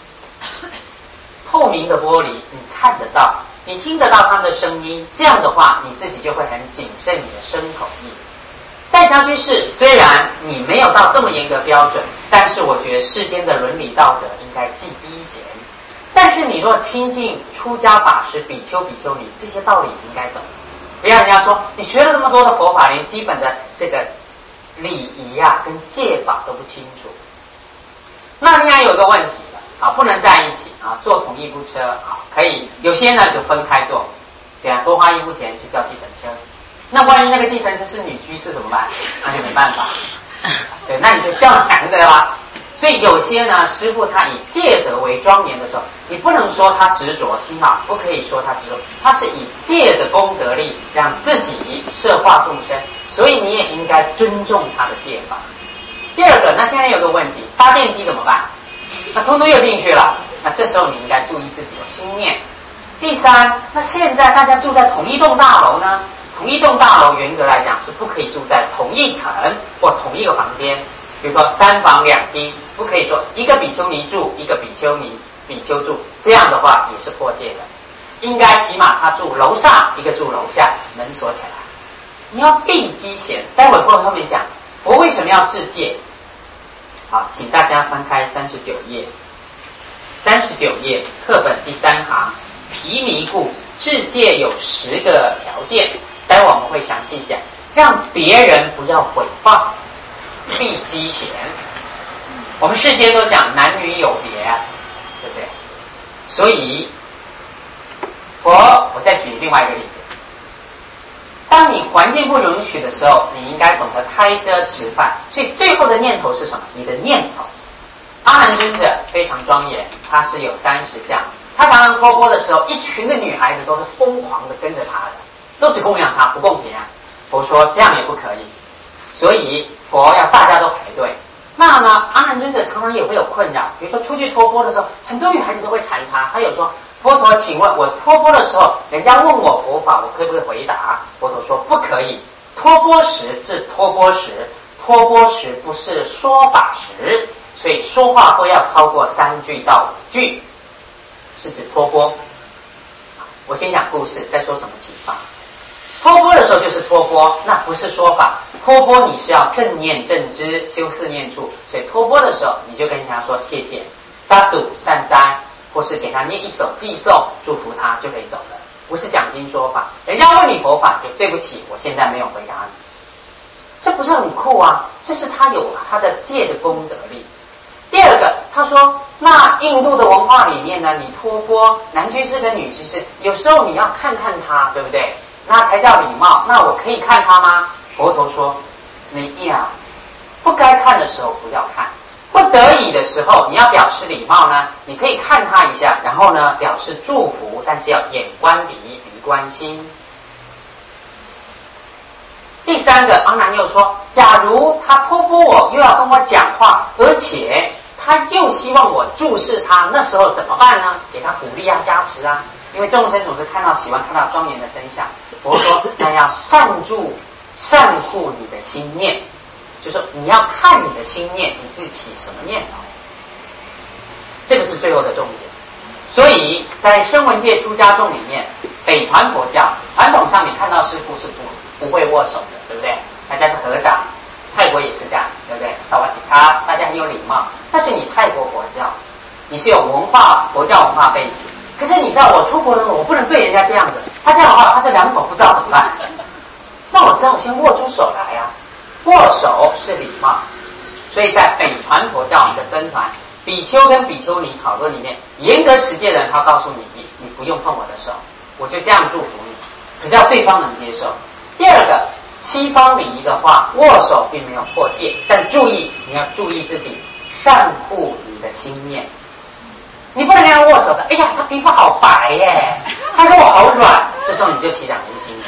透明的玻璃，你看得到，你听得到他们的声音，这样的话你自己就会很谨慎你的身口意。在家居士虽然你没有到这么严格标准，但是我觉得世间的伦理道德应该尽第一贤。但是你若亲近出家法师、比丘、比丘尼，这些道理你应该懂。不要人家说你学了这么多的佛法，连基本的这个礼仪跟戒法都不清楚。那另外有个问题了不能在一起坐同一部车可以有些呢就分开坐，对啊，多花1部钱去叫计程车。那万一那个计程车是女居士怎么办？那就没办法。对，那你就叫男的啦。所以有些呢，师父他以戒德为庄严的时候，你不能说他执着，听好，不可以说他执着，他是以戒的功德力让自己摄化众生，所以你也应该尊重他的戒法。第二个，那现在有个问题，搭电梯怎么办？那通通又进去了，那这时候你应该注意自己的心念。第三，那现在大家住在同一栋大楼呢？同一栋大楼严格来讲是不可以住在同一层或同一个房间，比如说3房2厅，不可以说一个比丘尼住，一个比丘住，这样的话也是破戒的。应该起码他住楼上，一个住楼下，门锁起来。你要避机嫌，待会后面讲佛为什么要制戒。好，请大家翻开39页，39页课本第3行，毗尼故制戒有10个条件。待会我们会详细讲，让别人不要诽谤，避机嫌。我们世间都讲男女有别，对不对？所以我再举另外一个例子，当你环境不允许的时候，你应该懂得开遮吃饭。所以最后的念头是什么？你的念头。阿难尊者非常庄严，他是有30相，他常常托钵的时候，一群的女孩子都是疯狂的跟着他的，都只供养他，不公平啊！佛说这样也不可以，所以佛要大家都排队。那呢，阿难尊者常常也会有困扰，比如说出去托钵的时候，很多女孩子都会缠他，他有说佛陀，请问我托钵的时候，人家问我佛法，我可不可以回答？佛陀说不可以，托钵时是托钵时，托钵时不是说法时，所以说话不要超过3句到5句，是指托钵。我先讲故事，再说什么启发。托钵的时候就是托钵，那不是说法。托钵你是要正念正知，修四念处，所以托钵的时候你就跟人家说谢谢 sadhu 善哉，或是给他念一首寄颂祝福他就可以走了，不是讲经说法。人家问你佛法，就对不起，我现在没有回答你，这不是很酷啊？这是他有他的戒的功德力。第二个，他说那印度的文化里面呢，你托钵男居士跟女居士，有时候你要看看他，对不对？那才叫礼貌。那我可以看他吗？佛陀说没呀，不该看的时候不要看， 不得已的时候，你要表示礼貌呢，你可以看他一下，然后呢表示祝福，但是要眼观鼻，鼻观心。第三个，阿难又说，假如他托钵我，又要跟我讲话，而且他又希望我注视他，那时候怎么办呢？给他鼓励啊，加持啊。因为众生总是喜欢看到庄严的身相，佛说那要善住善护你的心念，就是说你要看你的心念，你自己起什么念头，这个是最后的重点。所以在声闻界出家众里面，北传佛教传统上你看到师父是不会握手的，对不对？大家是合掌，泰国也是这样，对不对？萨瓦迪卡，大家很有礼貌。但是你泰国佛教，你是有文化佛教文化背景，可是你知道我出国了，我不能对人家这样子，他这样的话，他这两手不知道怎么办。那我只好先握出手来啊，握手是礼貌。所以在北传佛教的僧团，比丘跟比丘尼讨论里面，严格持戒的人他告诉你不用碰我的手，我就这样祝福你，可是要对方能接受。第二个，西方礼仪的话，握手并没有破戒，但注意你要注意自己善护你的心念，你不能跟他握手的，哎呀，他皮肤好白耶，他说我好软，这时候你就起两无心了，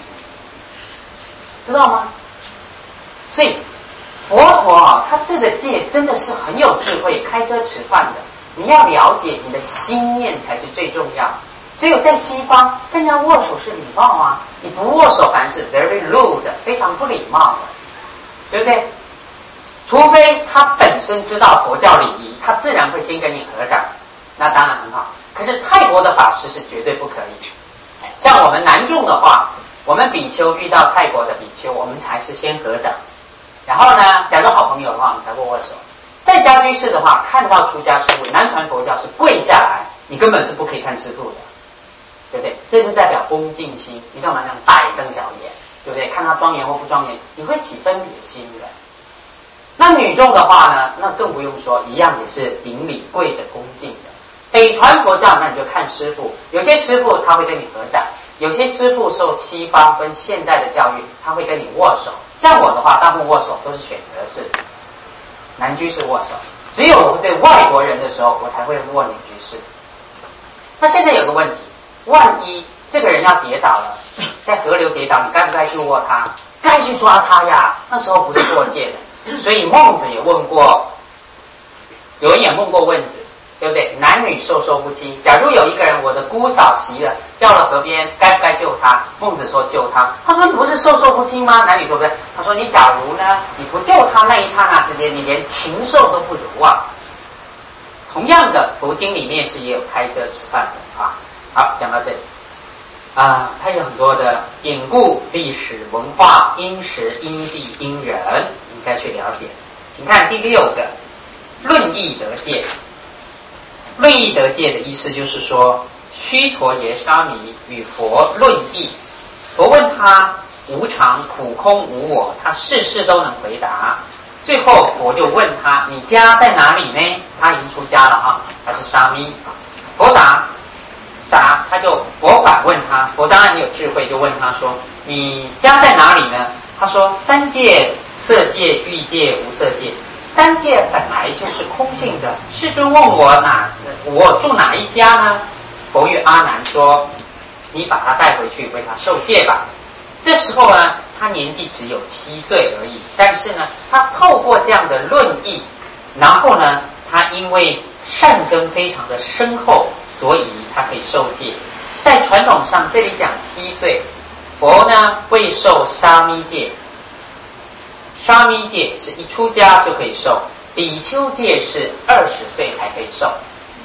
知道吗？所以佛陀啊，他制的戒真的是很有智慧，开车吃饭的，你要了解你的心念才是最重要。只有在西方跟人家握手是礼貌啊，你不握手反而是 very rude， 非常不礼貌的，对不对？除非他本身知道佛教礼仪，他自然会先跟你合掌，那当然很好。可是泰国的法师是绝对不可以。像我们男众的话，我们比丘遇到泰国的比丘，我们才是先合掌，然后呢，假如好朋友的话，我们才握手。在家居士的话，看到出家师父，南传佛教是跪下来，你根本是不可以看师父的，对不对？这是代表恭敬心，你干嘛那样大眼瞪小眼，对不对？看他庄严或不庄严，你会起分别心的。那女众的话呢，那更不用说，一样也是顶礼跪着恭敬的。北传佛教那你就看师父，有些师父他会跟你合掌，有些师父受西方跟现代的教育，他会跟你握手。像我的话，大部分握手都是选择式，男居士握手，只有我对外国人的时候，我才会握女居士。那现在有个问题，万一这个人要跌倒了，在河流跌倒，你该不该去握他？该去抓他呀，那时候不是过界的。所以孟子也问过，有人也问过问子，对不对？男女授受不亲，假如有一个人，我的姑嫂袭了，掉了河边，该不该救他？孟子说救他。他说你不是授受不亲吗？男女对不对？他说你假如呢，你不救他那一刹那之间，你连禽兽都不如啊。同样的，佛经里面是也有开车吃饭的啊。好，讲到这里啊，它有很多的典故、历史、文化、因时、因地、因人，应该去了解。请看第6个，论义得戒。论义得戒的意思就是说，须陀耶沙弥与佛论义，佛问他无常、苦空、无我，他事事都能回答。最后佛就问他，你家在哪里呢？他已经出家了啊，他是沙弥。佛答，他就佛反问他，佛当然很有智慧，就问他说，你家在哪里呢？他说三界，色界、欲界、无色界。三界本来就是空性的，世尊问我住哪一家呢？佛与阿难说，你把他带回去为他受戒吧。这时候呢，他年纪只有7岁而已，但是呢，他透过这样的论义，然后呢，他因为善根非常的深厚，所以他可以受戒。在传统上，这里讲7岁，佛呢会受沙弥戒。沙弥戒是一出家就可以受，比丘戒是20岁才可以受。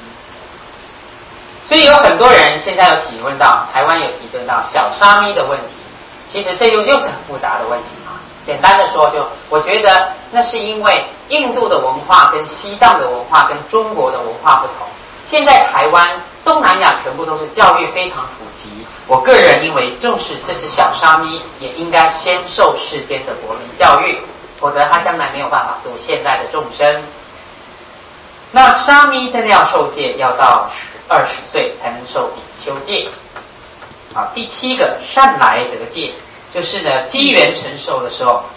所以有很多人现在有体会到，台湾有体会到小沙弥的问题，其实这又是很复杂的问题啊。简单的说，我觉得那是因为印度的文化跟西藏的文化跟中国的文化不同。现在台湾、东南亚全部都是教育非常普及，我个人因为重视这是小沙弥，也应该先受世间的国民教育，否则他将来没有办法度现代的众生。那沙弥真的要受戒，要到20岁才能受比丘戒。好，第7个善来得戒，就是呢机缘成熟的时候，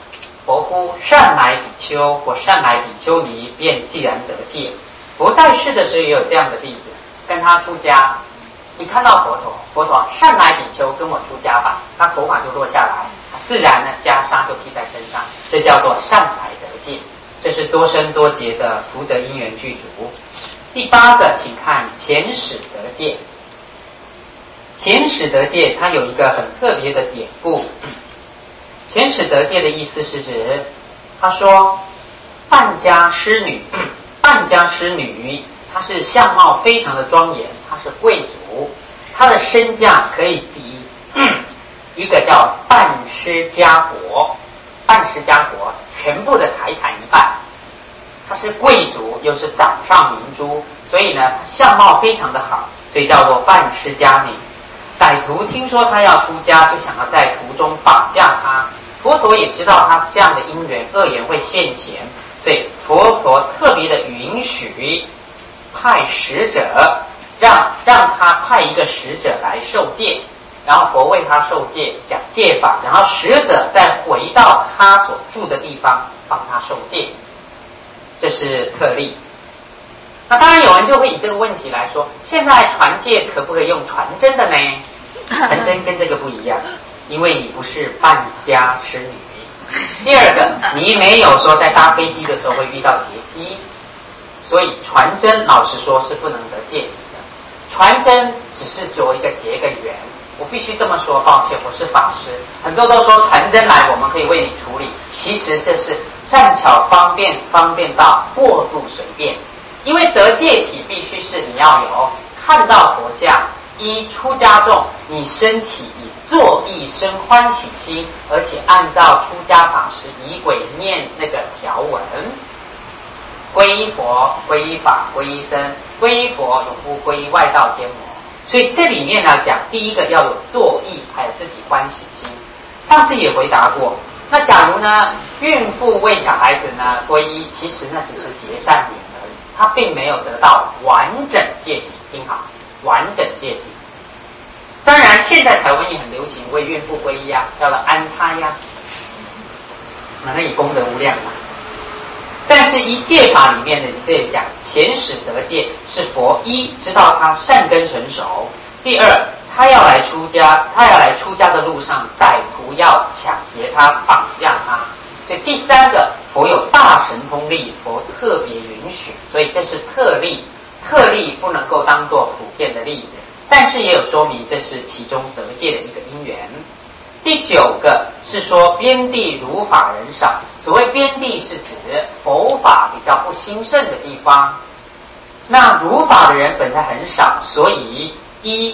佛乎善来比丘或善来比丘尼，便既然得戒。佛在世的时候也有这样的例子，跟他出家，一看到佛陀善来比丘跟我出家吧，他头发就落下来，自然呢袈裟就披在身上，这叫做善来得戒。这是多生多劫的福德因缘具足。第8个，请看前始得戒。前始得戒它有一个很特别的典故。前始得戒的意思是指，他说半家师女，半家师女她是相貌非常的庄严，她是贵族，她的身价可以比一个叫半尸家国，半尸家国全部的财产一半。她是贵族，又是掌上明珠，所以呢，她相貌非常的好，所以叫做半尸家女。歹徒听说她要出家，就想要在途中绑架她。佛陀也知道她这样的因缘恶缘会现前，所以佛陀特别的允许派使者，让他派一个使者来受戒，然后佛为他受戒，讲戒法，然后使者再回到他所住的地方帮他受戒。这是特例。那当然有人就会以这个问题来说，现在传戒可不可以用传真的呢？传真跟这个不一样，因为你不是半家师女。第二个，你没有说在搭飞机的时候会遇到劫机，所以传真老实说是不能得戒的。传真只是做一个结个缘，我必须这么说，抱歉，我是法师。很多都说传真来我们可以为你处理，其实这是善巧方便到过度随便。因为得戒体必须是你要有看到佛像，依出家众，你升起以作意生欢喜心，而且按照出家法师仪轨念那个条文，皈依佛、皈依法、皈依僧，皈依佛永不皈依外道天魔。所以这里面来讲，第一个要有作意，还有自己欢喜心。上次也回答过，那假如呢，孕妇为小孩子呢皈依，其实那只是结善缘而已，他并没有得到完整戒体。听好，完整戒体。当然，现在台湾也很流行为孕妇皈依啊，叫做安胎呀，那以功德无量嘛。但是依戒法里面的这里讲，前始得戒是佛一知道他善根成熟，第二他要来出家的路上，歹徒要抢劫他、绑架他，所以第三个佛有大神通力，佛特别允许，所以这是特例，特例不能够当作普遍的例子，但是也有说明这是其中得戒的一个因缘。第9个是说边地如法人少，所谓边地是指佛法比较不兴盛的地方，那如法的人本来很少，所以依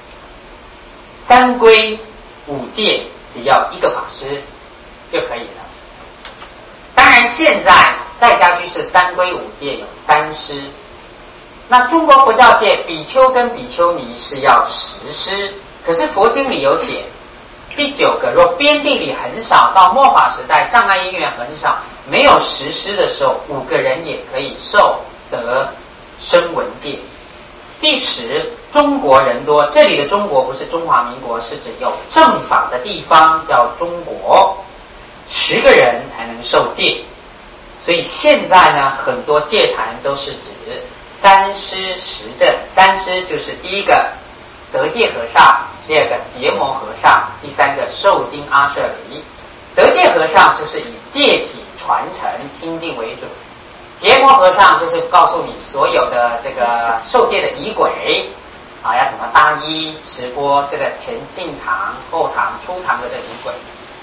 3皈5戒只要一个法师就可以了。当然现在在家居士3皈5戒有3师，那中国佛教界比丘跟比丘尼是要10师，可是佛经里有写第9个，若边地里很少，到末法时代障碍因缘很少，没有10师的时候，5个人也可以受得声闻戒。第10，中国人多，这里的中国不是中华民国，是指有正法的地方叫中国，10个人才能受戒。所以现在呢，很多戒坛都是指3师10证，3师就是第一个得戒和尚，第二个结魔和尚，第三个受经阿舍离。得戒和尚就是以戒体传承清净为主，结魔和尚就是告诉你所有的这个受戒的仪轨啊，要怎么搭衣持钵，这个前进堂、后堂、出堂的这个仪轨。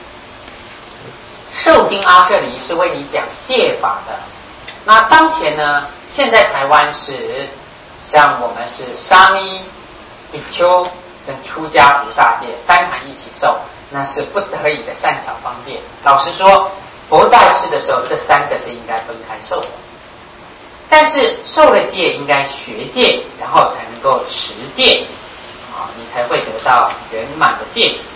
受经阿舍离是为你讲戒法的。那当前呢，现在台湾是像我们是沙弥、比丘跟出家菩萨戒3坛一起受，那是不得已的善巧方便。老实说，佛在世的时候，这3个是应该分开受的。但是受了戒，应该学戒，然后才能够持戒，啊，你才会得到圆满的戒体。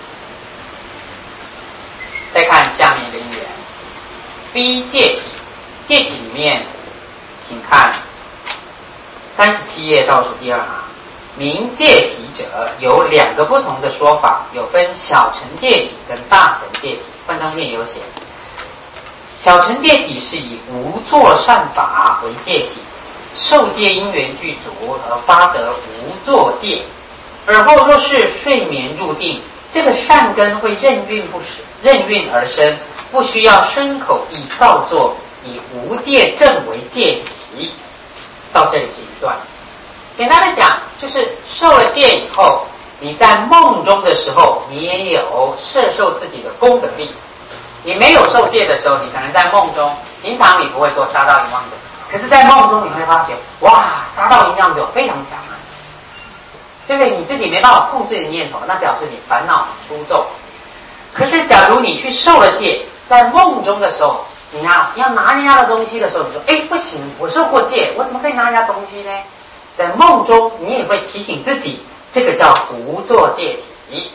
再看下面一个因缘 ，B 戒体，戒体里面，请看37页倒数第2行。明戒体者有2个不同的说法，有分小乘戒体跟大乘戒体，幻灯片有写。 小乘戒体是以无作善法为戒体，受戒因缘具足而发得无作戒。而后若是睡眠入定，这个善根会任运而生，不需要身口意造作，以无戒正为戒体。到这里是一段。简单的讲，就是受了戒以后，你在梦中的时候，你也有摄受自己的功德力。你没有受戒的时候，你可能在梦中，平常你不会做杀盗淫妄酒，可是在梦中你会发觉，哇，杀盗淫妄酒非常强啊，对不对？你自己没办法控制你的念头，那表示你烦恼出众。可是假如你去受了戒，在梦中的时候，你要拿人家的东西的时候，你说，哎，不行，我受过戒，我怎么可以拿人家东西呢？在梦中你也会提醒自己，这个叫无作戒体。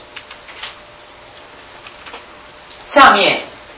下面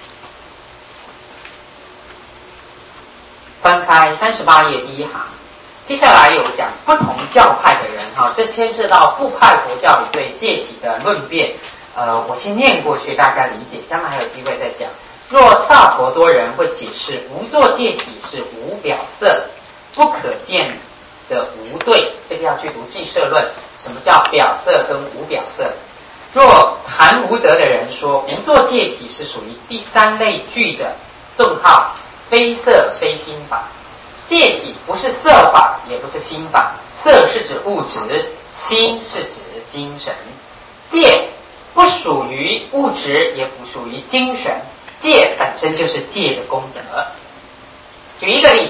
翻开38页第一行，接下来有讲不同教派的人哈，这牵涉到部派佛教里对戒体的论辩。我先念过去，大家理解，将来还有机会再讲。若萨婆多人会解释无作戒体是无表色，不可见的无对，这个要去读俱舍论，什么叫表色跟无表色。若谈无德的人说无作戒体是属于第三类句的顿号，非色非心法。戒体不是色法，也不是心法，色是指物质，心是指精神。戒不属于物质，也不属于精神，戒本身就是戒的功德。举一个例子，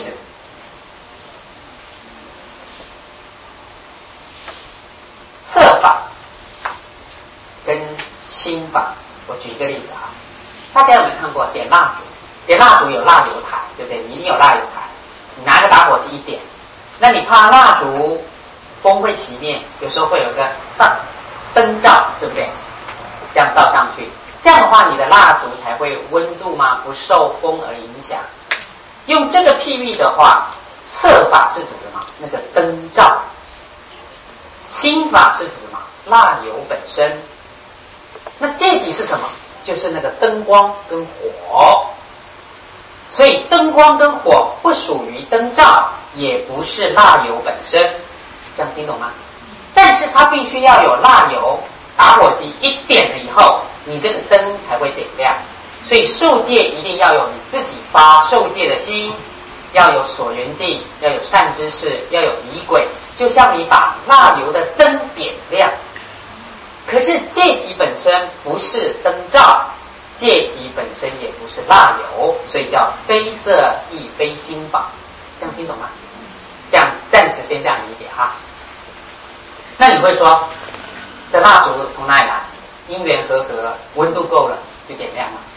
色法跟心法，我举一个例子啊，大家有没有看过点蜡烛？点蜡烛有蜡油台，对不对？你一定有蜡油台，你拿个打火机一点，那你怕蜡烛风会熄灭，有时候会有个灯罩，对不对？这样照上去，这样的话你的蜡烛才会温度吗？不受风而影响。用这个譬喻的话，色法是指什么？那个灯罩。心法是指什么？蜡油本身。那戒体是什么？就是那个灯光跟火。所以灯光跟火不属于灯罩，也不是蜡油本身，这样听懂吗？但是它必须要有蜡油，打火机一点了以后，你这个灯才会点亮。所以受戒一定要有你自己发受戒的心，要有所缘境，要有善知识，要有仪轨，就像你把蜡油的灯点亮。可是戒体本身不是灯罩，戒体本身也不是蜡油，所以叫非色亦非心法。这样听懂吗？这样暂时先这样理解哈。那你会说，这蜡烛从哪里来？因缘和合，温度够了就点亮了。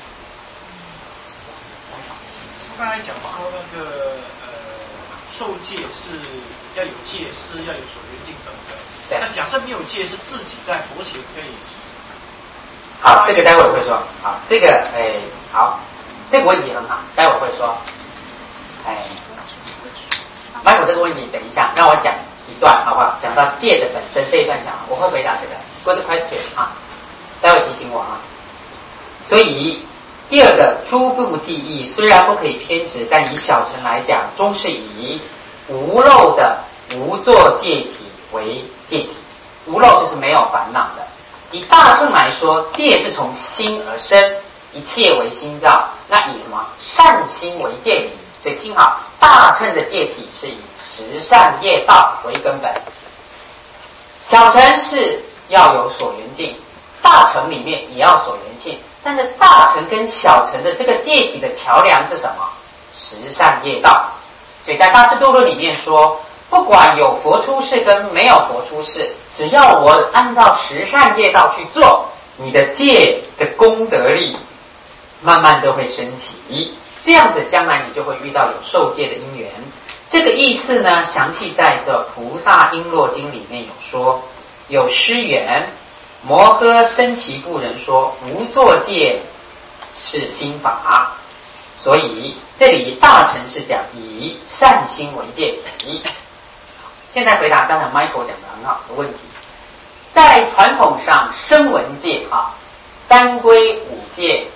刚才讲说那个受戒是要有戒师，要有所缘境等等。那假设没有戒，是自己在佛前可以。
好，这个待会儿会说。好，这个好，这个问题很好，待会儿会说。Michael 这个问题等一下，让我讲一段好不好？讲到戒的本身这一段讲，我会回答这个 good question 啊，待会提醒我啊。所以第二个诸部记忆虽然不可以偏执，但以小乘来讲，终是以无漏的无作戒体为戒体。无漏就是没有烦恼的。以大乘来说，戒是从心而生，一切为心造。那以什么善心为戒体？所以听好，大乘的戒体是以十善业道为根本。小乘是要有所缘境，大乘里面也要所缘境，但是大乘跟小乘的这个戒体的桥梁是什么？十善业道。所以在大智度论里面说，不管有佛出世跟没有佛出世，只要我按照十善业道去做，你的戒的功德力慢慢就会升起，这样子将来你就会遇到有受戒的因缘。这个意思呢，详细在这《菩萨璎珞经》里面有说。有诗言：摩诃僧祇部人说，无作戒是心法。所以这里大乘是讲以善心为戒体。现在回答刚才 Michael 讲的很好的问题，在传统上声闻戒三归五戒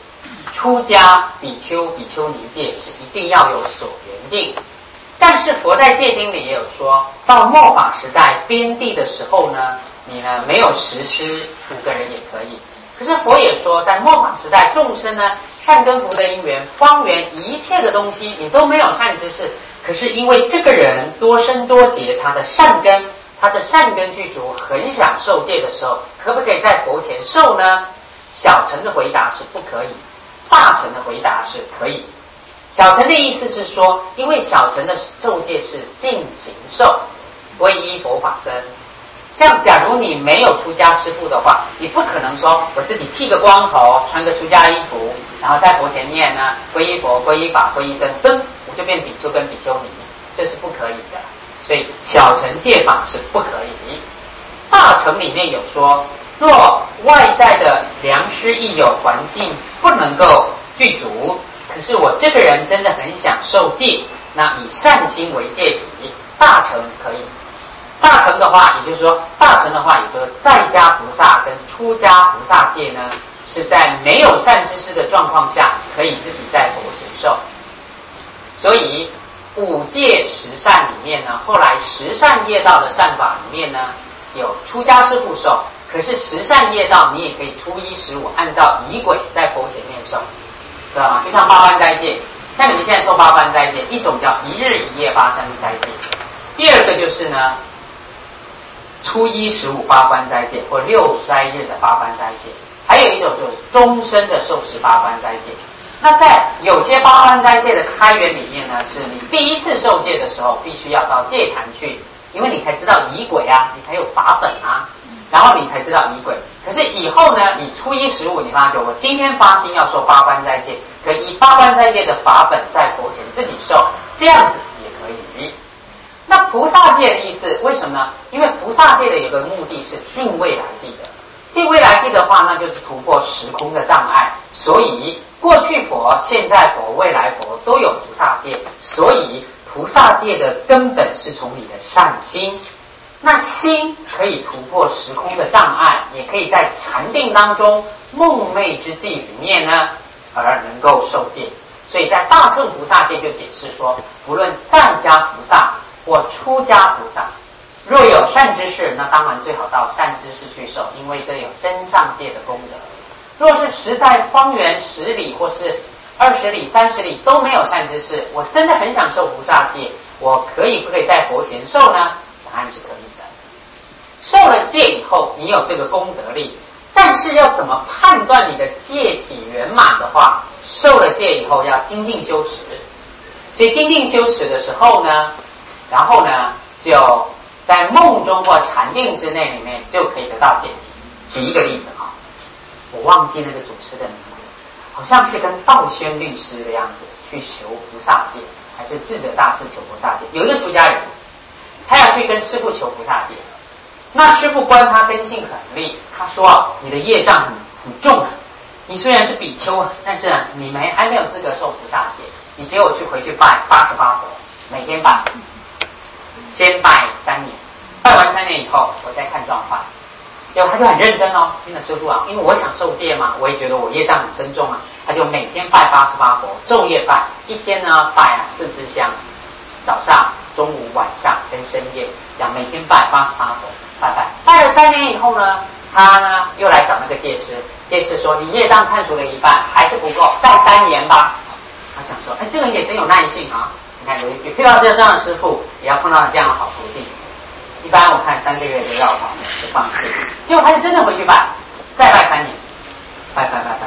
出家比丘、比丘尼戒是一定要有所缘境。但是佛在戒经里也有说，到末法时代边地的时候呢，你呢没有实施5个人也可以。可是佛也说，在末法时代众生呢善根福德因缘方圆一切的东西你都没有善知识，可是因为这个人多生多劫，他的善根具足，很想受戒的时候，可不可以在佛前受呢？小乘的回答是不可以，大乘的回答是可以。小乘的意思是说，因为小乘的受戒是尽行受，皈依佛法僧。像假如你没有出家师父的话，你不可能说我自己剃个光头，穿个出家衣服，然后在佛前念呢皈依佛、皈依法、皈依僧，噔，我就变比丘跟比丘尼，这是不可以的。所以小乘戒法是不可以。大乘里面有说，若外在的良师益友环境不能够具足，可是我这个人真的很想受戒，那以善心为戒体，大乘可以。大乘的话，也就是说在家菩萨跟出家菩萨戒呢，是在没有善知识的状况下，可以自己在佛前受。所以5戒10善里面呢，后来10善业道的善法里面呢，有出家师父受，可是10善业道你也可以初1、15按照仪轨在佛前面受，知道吗？就像8番斋戒，像你们现在受8番斋戒，一种叫1日1夜8善斋戒，第二个就是呢初1、15 8番斋戒或6斋日的8番斋戒，还有一种就是终身的受持8番斋戒。那在有些8番斋戒的开源里面呢，是你第一次受戒的时候必须要到戒坛去，因为你才知道仪轨啊，你才有法本啊，然后你才知道仪轨。可是以后呢，你初1、15你发觉我今天发心要受8番斋戒，可以8番斋戒的法本在佛前自己受，这样子也可以。那菩萨戒的意思为什么呢？因为菩萨戒的有个目的是尽未来际的，尽未来际的话，那就是突破时空的障碍。所以过去佛、现在佛、未来佛都有菩萨戒，所以菩萨戒的根本是从你的善心。那心可以突破时空的障碍，也可以在禅定当中、梦寐之际里面呢，而能够受戒。所以在大乘菩萨戒就解释说，不论在家菩萨或出家菩萨，若有善知识，那当然最好到善知识去受，因为这有真上戒的功德。若是实在方圆10里或是20里、30里都没有善知识，我真的很想受菩萨戒，我可以不可以在佛前受呢？答案是可以的。受了戒以后，你有这个功德力，但是要怎么判断你的戒体圆满的话，受了戒以后要精进修持。所以精进修持的时候呢，然后呢就在梦中或禅定之内里面就可以得到戒体。举一个例子啊，我忘记那个祖师的名字，好像是跟道宣律师的样子去求菩萨戒，还是智者大师求菩萨戒。有一个出家人，他要去跟师父求菩萨戒，那师父观他根性很利，他说你的业障很重啊，你虽然是比丘啊，但是你还没有资格受菩萨戒，你给我回去拜88佛，每天拜，先拜3年，拜完3年以后我再看状况。结果他就很认真哦，听了师父啊，因为我想受戒嘛，我也觉得我业障很深重啊，他就每天拜88佛，昼夜拜，一天呢拜4支香，早上、中午、晚上跟深夜，这样每天拜88佛，拜了3年以后呢，他呢又来找那个戒师，戒师说你业障忏除了一半还是不够，再3年吧。他想说，哎，这个人也真有耐性啊！你看，有遇到这样的师父，也要碰到这样的好徒弟。一般我看3个月就绕跑，就放弃。结果他就真的回去拜，再拜3年，拜。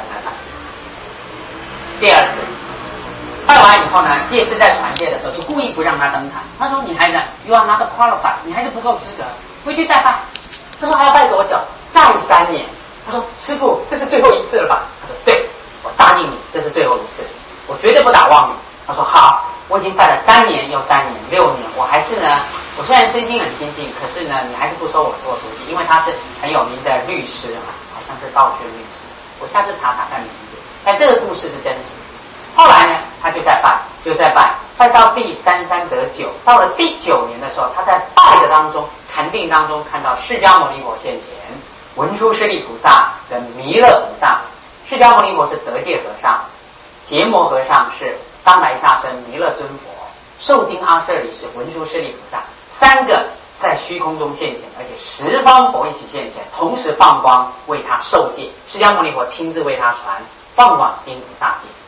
第二次拜完以后呢，戒师在传戒的时候就故意不让他登坛。他说：“你还能 ，you are not qualified， 你还是不够资格，回去再拜。”他说：“还要拜多久？再3年。”他说：“师父，这是最后一次了吧？”他说：“对，我答应你，这是最后一次，我绝对不打妄语。”他说：“好，我已经拜了3年又3年6年，我还是呢。”我虽然身心很清净，可是呢，你还是不收我做徒弟，因为他是很有名的律师，好像是道宣律师。我下次查看名字，但这个故事是真实。后来呢，他就在拜，拜到第33得9，到了第9年的时候，他在拜的当中，禅定当中看到释迦牟尼佛现前，文殊师利菩萨跟弥勒菩萨释迦牟尼佛是得戒和尚，结摩和尚是当来下生弥勒尊佛，受精阿舍离是文殊师利菩萨，三个在虚空中现前，而且十方佛一起现前，同时放光为他受戒。释迦牟尼佛亲自为他传放往经菩萨戒，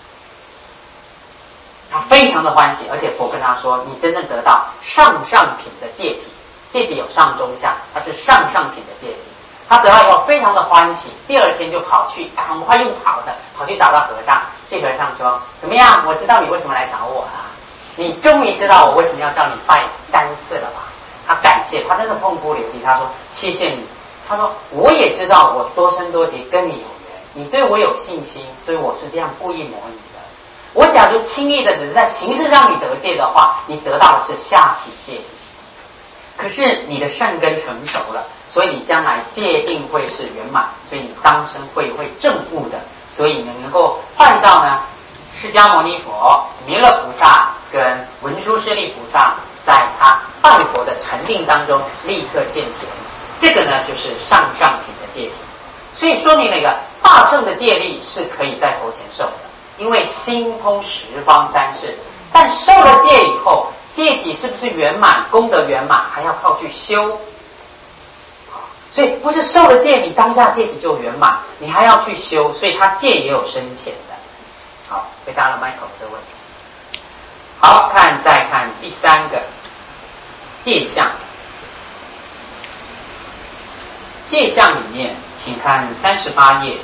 他非常的欢喜，而且佛跟他说，你真正得到上品的戒体，戒体有上中下，它是上品的戒体。他得到以后非常的欢喜，第二天就跑去，赶快用跑的跑去找到和尚。这和尚说，怎么样，我知道你为什么来找我了，你终于知道我为什么要叫你拜3次了吧。他感谢，他真的痛哭流涕，他说谢谢你。他说我也知道我多生多劫跟你有缘，你对我有信心，所以我是这样故意磨你的。我假如轻易的只是在形式让你得戒的话，你得到的是下品戒体，可是你的善根成熟了，所以你将来戒定会是圆满，所以你当生会证悟的，所以你能够换到呢释迦牟尼佛、弥勒菩萨跟文殊师利菩萨在他拜佛的禅定当中立刻现前，这个呢就是上品的戒体。所以说明了一个大乘的戒力是可以在佛前受的，因为心通十方三世。但受了戒以后，戒体是不是圆满，功德圆满，还要靠去修。所以不是受了戒你当下戒体就圆满，你还要去修，所以他戒也有深浅的。好，回答了 Michael 这个问题。好，再看第3个戒相。戒相里面，请看38页，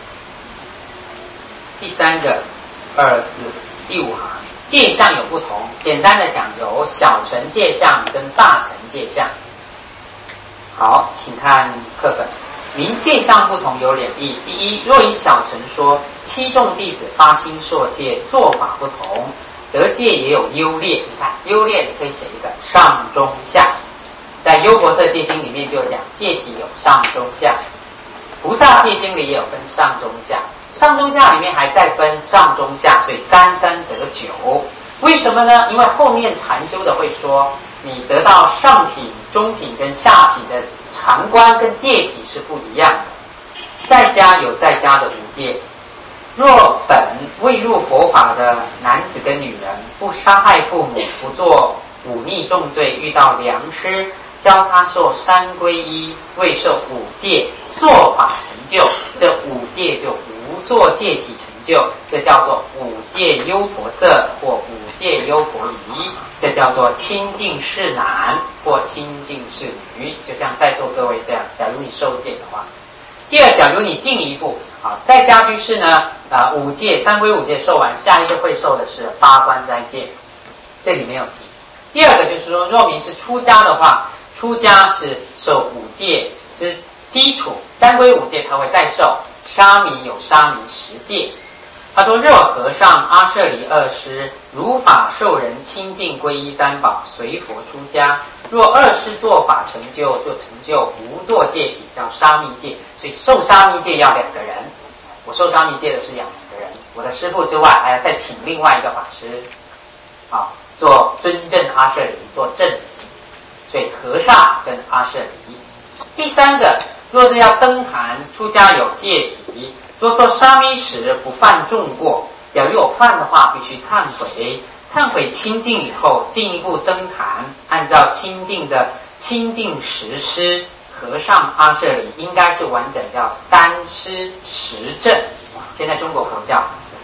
第3个2、4、第5行。戒相有不同，简单的讲有小乘戒相跟大乘戒相。好，请看课本。明戒相不同有2义。第一，若以小乘说，七众弟子发心受戒，做法不同，得戒也有优劣。你看优劣，你可以写一个上中下。在优婆塞戒经里面就讲戒体有上中下，菩萨戒经里也有分上中下，上中下里面还再分上中下，所以3得9。为什么呢？因为后面禅修的会说，你得到上品、中品跟下品的禅观跟戒体是不一样的。在家有在家的无戒，若本未入佛法的男子跟女人，不杀害父母，不做忤逆重罪，遇到良师教他受3皈依，未受5戒，做法成就，这5戒就无作戒体成就，这叫做5戒优婆塞或5戒优婆夷，这叫做清净士男或清净士女。就像在座各位这样，假如你受戒的话。第二，假如你进一步在家居士呢5戒3皈5戒受完，下一个会受的是8关斋戒，这里没有提。第二个就是说，若明是出家的话，出家是受5戒之基础，3皈5戒他会再受。沙弥有沙弥10戒。他说，若和尚、阿舍离2师如法受人清净皈依3宝，随佛出家，若2师做法成就，就成就无作戒体，叫沙弥戒。所以受沙弥戒要2个人，我受沙弥戒的是2个人，我的师父之外还要再请另外一个法师做尊正阿舍离，做正离。所以和尚跟阿舍离。第3个，若是要登坛出家有戒体，若做沙弥时不犯重过，假如有犯的话必须忏悔，忏悔清净以后进一步登坛，按照清净的清净10师，和尚阿舍离应该是完整叫3师10正。现在中国佛教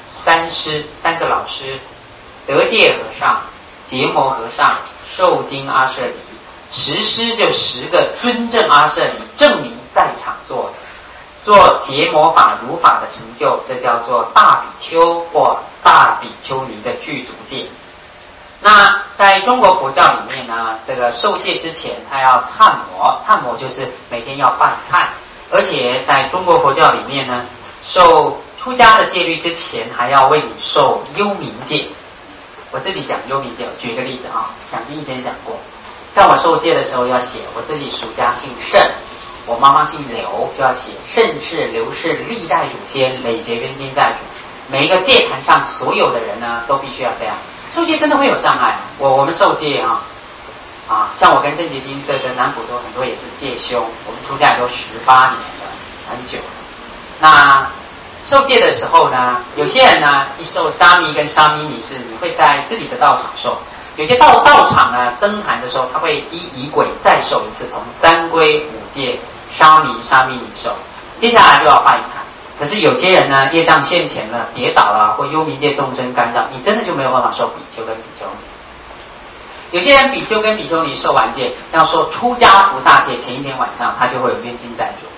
3师3个老师，得戒和尚、结摩和尚、受精阿舍离，10师就10个尊正阿舍离，证明在场做结摩法如法的成就，这叫做大比丘或大比丘尼的具足戒。那在中国佛教里面呢，这个受戒之前他要忏摩，忏摩就是每天要犯忏，而且在中国佛教里面呢，受出家的戒律之前还要为你受幽冥戒。我自己讲幽冥戒，我举一个例子讲第1天讲过，在我受戒的时候要写我自己属家姓盛，我妈妈姓刘，就要写盛世刘氏历代祖先累劫冤亲债主。每一个戒坛上所有的人呢，都必须要这样。受戒真的会有障碍，我们受戒像我跟正觉精舍跟南普陀很多也是戒修，我们出家也都18年了，很久了。那受戒的时候呢，有些人呢一受沙弥跟沙弥尼是你会在自己的道场受，有些道场呢登坛的时候，他会依仪轨再受一次，从三归五戒沙弥尼受，接下来就要拜忏。可是有些人呢业障现前了，跌倒了，或幽冥界众生干扰，你真的就没有办法受比丘跟比丘尼。有些人比丘跟比丘尼受完戒，要说出家菩萨戒，前一天晚上他就会有冤亲债主。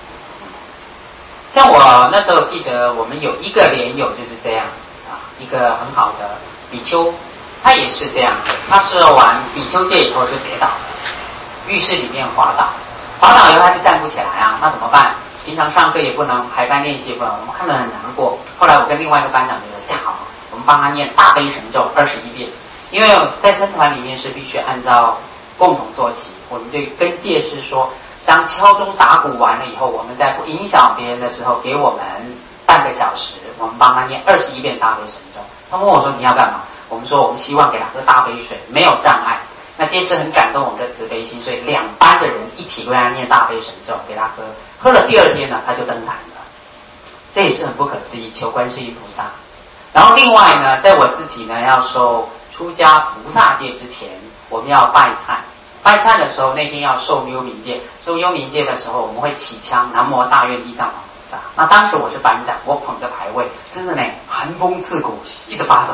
像我那时候记得，我们有一个莲友就是这样啊，一个很好的比丘，他也是这样，他受完比丘戒以后就跌倒了，浴室里面滑倒以后他就站不起来啊，那怎么办？平常上课也不能，排班练习也不能，我们看得很难过。后来我跟另外一个班长就说：“这样好，我们帮他念大悲神咒21遍，因为在僧团里面是必须按照共同作息，我们就跟戒师说，当敲钟打鼓完了以后，我们在不影响别人的时候，给我们半个小时，我们帮他念21遍大悲神咒。”他问我说：“你要干嘛？”我们说：“我们希望给他喝大杯水，没有障碍。”那戒师很感动我们的慈悲心，所以2班的人一起为他念大悲神咒，给他喝。喝了第2天呢，他就登坛了，这也是很不可思议，求观世音菩萨。然后另外呢，在我自己呢要受出家菩萨戒之前，我们要拜忏。拜忏的时候，那天要受幽冥戒。受幽冥戒的时候，我们会起枪，南无大愿地藏王菩萨。那当时我是班长，我捧着牌位，真的呢，寒风刺骨，一直发抖，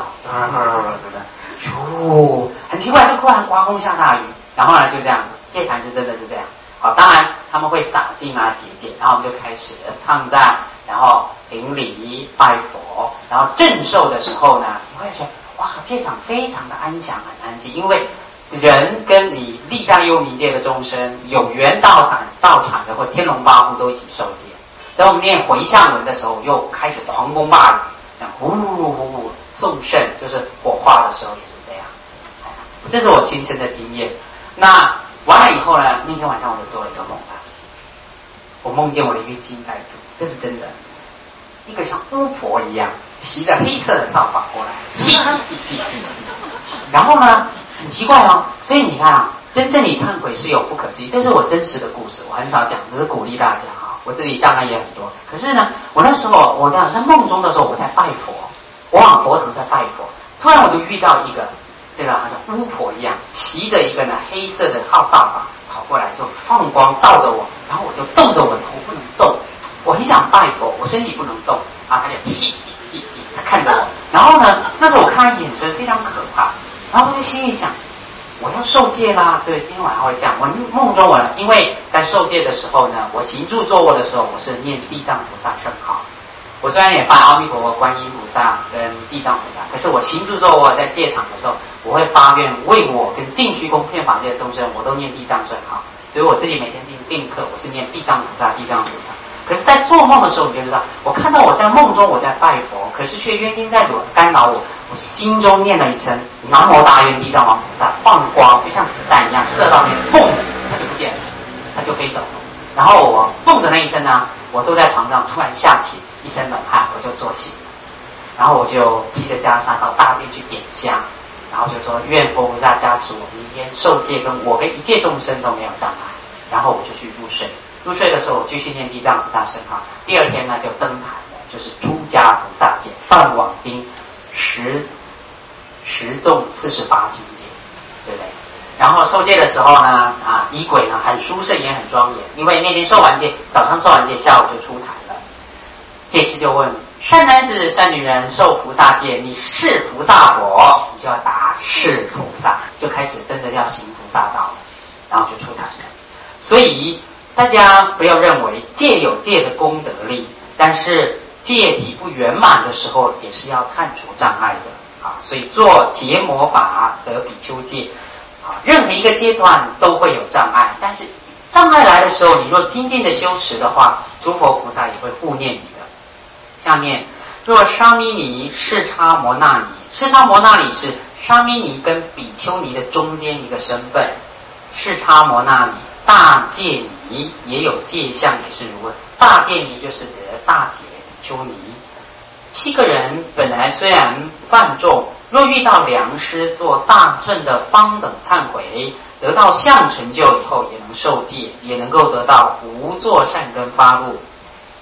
很奇怪，就突然刮风下大雨，然后呢就这样子，戒坛是真的是这样。好，当然他们会洒净啊结戒，然后我们就开始唱赞，然后顶礼拜佛，然后正受的时候呢，你会觉得哇，戒场非常的安详，很安静，因为人跟你历代幽冥界的众生有缘到场的或天龙八部都一起受戒。等我们念回向文的时候，又开始狂风暴雨，这样呼呼送圣，就是火化的时候也是这样。这是我亲身的经验。那完了以后呢，那天晚上我就做了一个梦了，我梦见我的冤亲债主，这是真的，一个像巫婆一样骑着黑色的扫把过来，然后呢很奇怪哦，所以你看啊，真正你忏悔是有不可思议，这是我真实的故事，我很少讲，只是鼓励大家哈。我自己障碍也很多，可是呢，我那时候我在梦中的时候，我在拜佛，我往佛堂在拜佛，突然我就遇到一个这个好像巫婆一样，骑着一个呢黑色的扫把跑过来，就放光照着我，然后我就瞪着我头不能动，我很想拜佛，我身体不能动啊，他就他看着我，然后呢，那时候我看他眼神非常可怕，然后我就心里想，我要受戒啦，对，今天晚上会这样。我梦中因为在受戒的时候呢，我行住坐卧的时候，我是念地藏菩萨圣号。我虽然也拜阿弥陀佛、观音菩萨跟地藏菩萨，可是我行住坐卧在戒场的时候，我会发愿为我跟净虚空遍法界的众生，我都念地藏圣号。所以我自己每天定课，我是念地藏菩萨、地藏菩萨。可是，在做梦的时候，你就知道，我看到我在梦中我在拜佛，可是却冤亲债主干扰我。我心中念了一声南无大愿地藏王菩萨，放光，就像子弹一样射到那边，嘣，它就不见了，它就飞走了。然后我嘣的那一声呢，我坐在床上，突然下起一身冷汗，我就坐醒了。然后我就披着袈裟到大殿去点香，然后就说愿佛菩萨加持我明天受戒，跟我跟一切众生都没有障碍。然后我就去入睡。入睡的时候，我继续念地藏菩萨圣号。第2天呢，就登坛了，就是出家菩萨戒，梵网经十众48境界，对不对？然后受戒的时候呢，仪轨呢很殊胜也很庄严，因为那天受完戒，早上受完戒，下午就出坛了。戒师就问：善男子、善女人，受菩萨戒，你是菩萨佛？你就要答是菩萨，就开始真的要行菩萨道了，然后就出坛了。所以大家不要认为戒有戒的功德力，但是戒体不圆满的时候，也是要忏除障碍的啊。所以做结魔法得比丘戒啊，任何一个阶段都会有障碍，但是障碍来的时候，你若精进的修持的话，诸佛菩萨也会护念你的。下面，若沙弥尼、视叉摩那尼，视叉摩那尼是沙弥尼跟比丘尼的中间一个身份，视叉摩那尼。大戒尼也有戒相，也是如此。大戒尼就是指大姐比丘尼。7个人本来虽然犯众，若遇到良师做大乘的方等忏悔，得到相成就以后，也能受戒，也能够得到无作善根发露。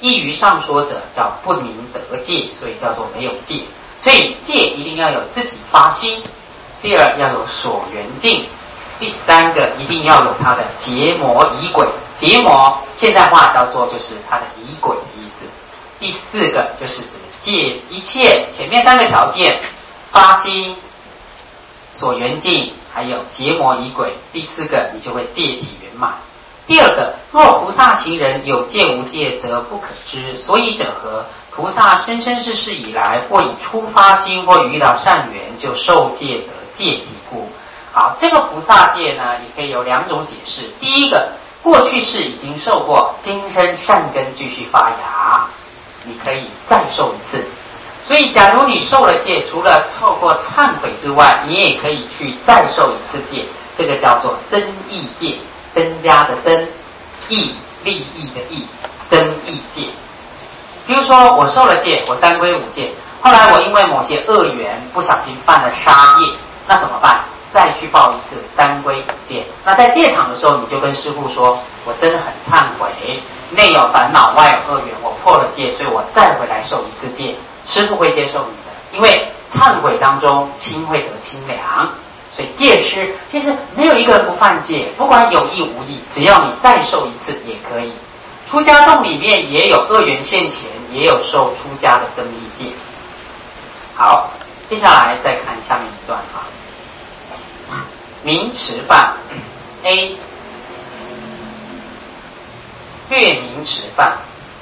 异于上说者叫不明得戒，所以叫做没有戒。所以戒一定要有自己发心，第二要有所缘境，第三个一定要有它的结魔仪轨。结魔现代化叫做就是它的仪轨的意思。第四个就是指戒一切前面三个条件，发心、所缘境还有结魔仪轨，第四个你就会戒体圆满。第二个，若菩萨行人有戒无戒，则不可知。所以者何？菩萨生生世世以来，或以初发心，或遇到善缘，就受戒得戒体故。好，这个菩萨戒呢，也可以有两种解释。第一个，过去世已经受过，今生善根继续发芽，你可以再受一次。所以，假如你受了戒，除了受过忏悔之外，你也可以去再受一次戒，这个叫做增益戒。增加的增，益利益的益，增益戒。比如说我受了戒，我三皈五戒，后来我因为某些恶缘不小心犯了杀业，那怎么办？再去报一次三皈五戒。那在戒场的时候，你就跟师父说，我真的很忏悔，内有烦恼，外有恶缘，我破了戒，所以我再回来受一次戒，师父会接受你的，因为忏悔当中心会得清凉。所以戒师其实没有一个人不犯戒，不管有意无意，只要你再受一次也可以。出家众里面也有恶缘现前，也有受出家的增益戒。好，接下来再看下面一段哈。明持犯 A， 略明持犯。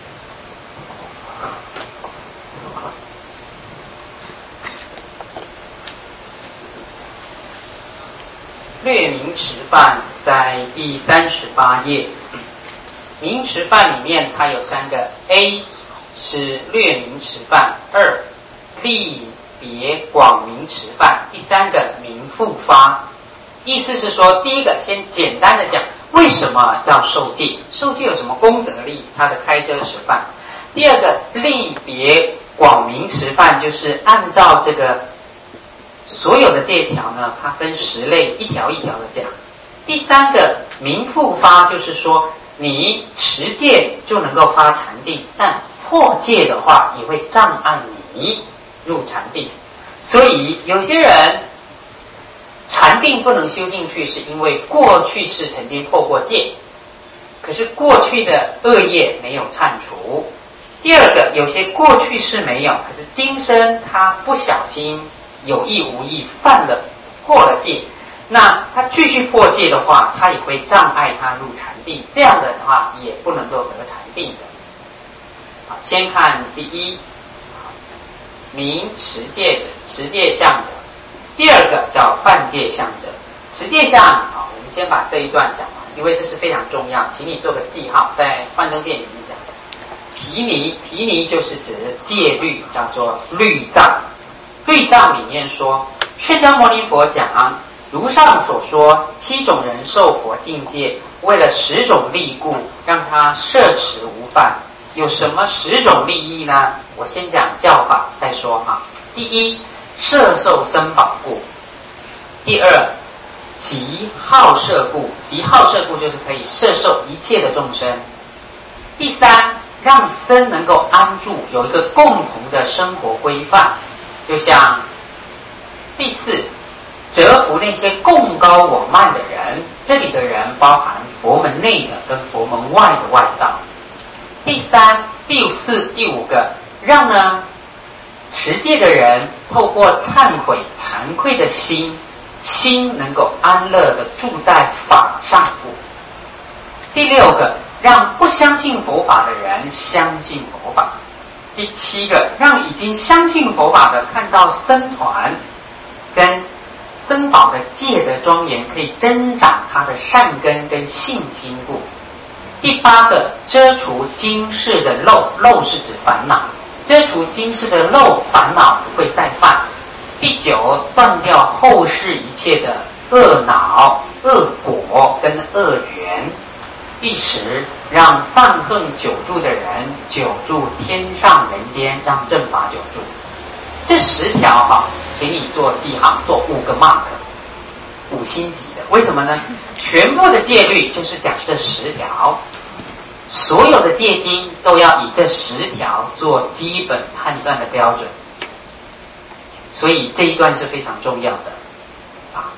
略明持犯在第38页。明持犯里面它有三个 A 是略明持犯，2立别广明持犯，第三个明复发。意思是说，第一个先简单的讲为什么要受戒，受戒有什么功德力，它的开遮持犯。第二个立别广明持犯，就是按照这个所有的戒条呢，它分10类，一条一条的讲。第三个明复发，就是说你持戒就能够发禅定，但破戒的话也会障碍你入禅定。所以有些人禅定不能修进去，是因为过去世曾经破过戒，可是过去的恶业没有忏除。第二个，有些过去世没有，可是今生他不小心有意无意犯了破了戒，那他继续破戒的话，他也会障碍他入禅定，这样的话也不能够得禅定的。好，先看第一，明持戒者，持戒相者。第二个叫犯戒相者。持戒相，好，我们先把这一段讲完，因为这是非常重要，请你做个记号，在幻灯片里面讲。毗尼就是指戒律，叫做律藏。律藏里面说，释迦牟尼佛讲，如上所说，7种人受佛境界，为了10种利故，让他摄持无犯。有什么10种利益呢？我先讲教法再说哈。第一，摄受僧宝故；第二，极好摄故，极好摄故就是可以摄受一切的众生；第三，让僧能够安住，有一个共同的生活规范。就像第四，折服那些贡高我慢的人，这里的人包含佛门内的跟佛门外的外道。第三、第四、第五个，让呢持戒的人透过忏悔惭愧的心能够安乐的住在法上部。第六个，让不相信佛法的人相信佛法。第7个，让已经相信佛法的看到僧团跟僧宝的戒德庄严，可以增长他的善根跟信心故。第8个，遮除今世的漏是指烦恼，遮除今世的漏烦恼不会再犯。第9，断掉后世一切的恶恼、恶果跟恶缘。第10，让犯恨久住的人久住天上人间，让正法久住。这10条哈，请你做记号，做5个 mark， 5星级的。为什么呢？全部的戒律就是讲这10条。 所有的戒经都要以这10条做基本判断的标准，所以这一段是非常重要的啊。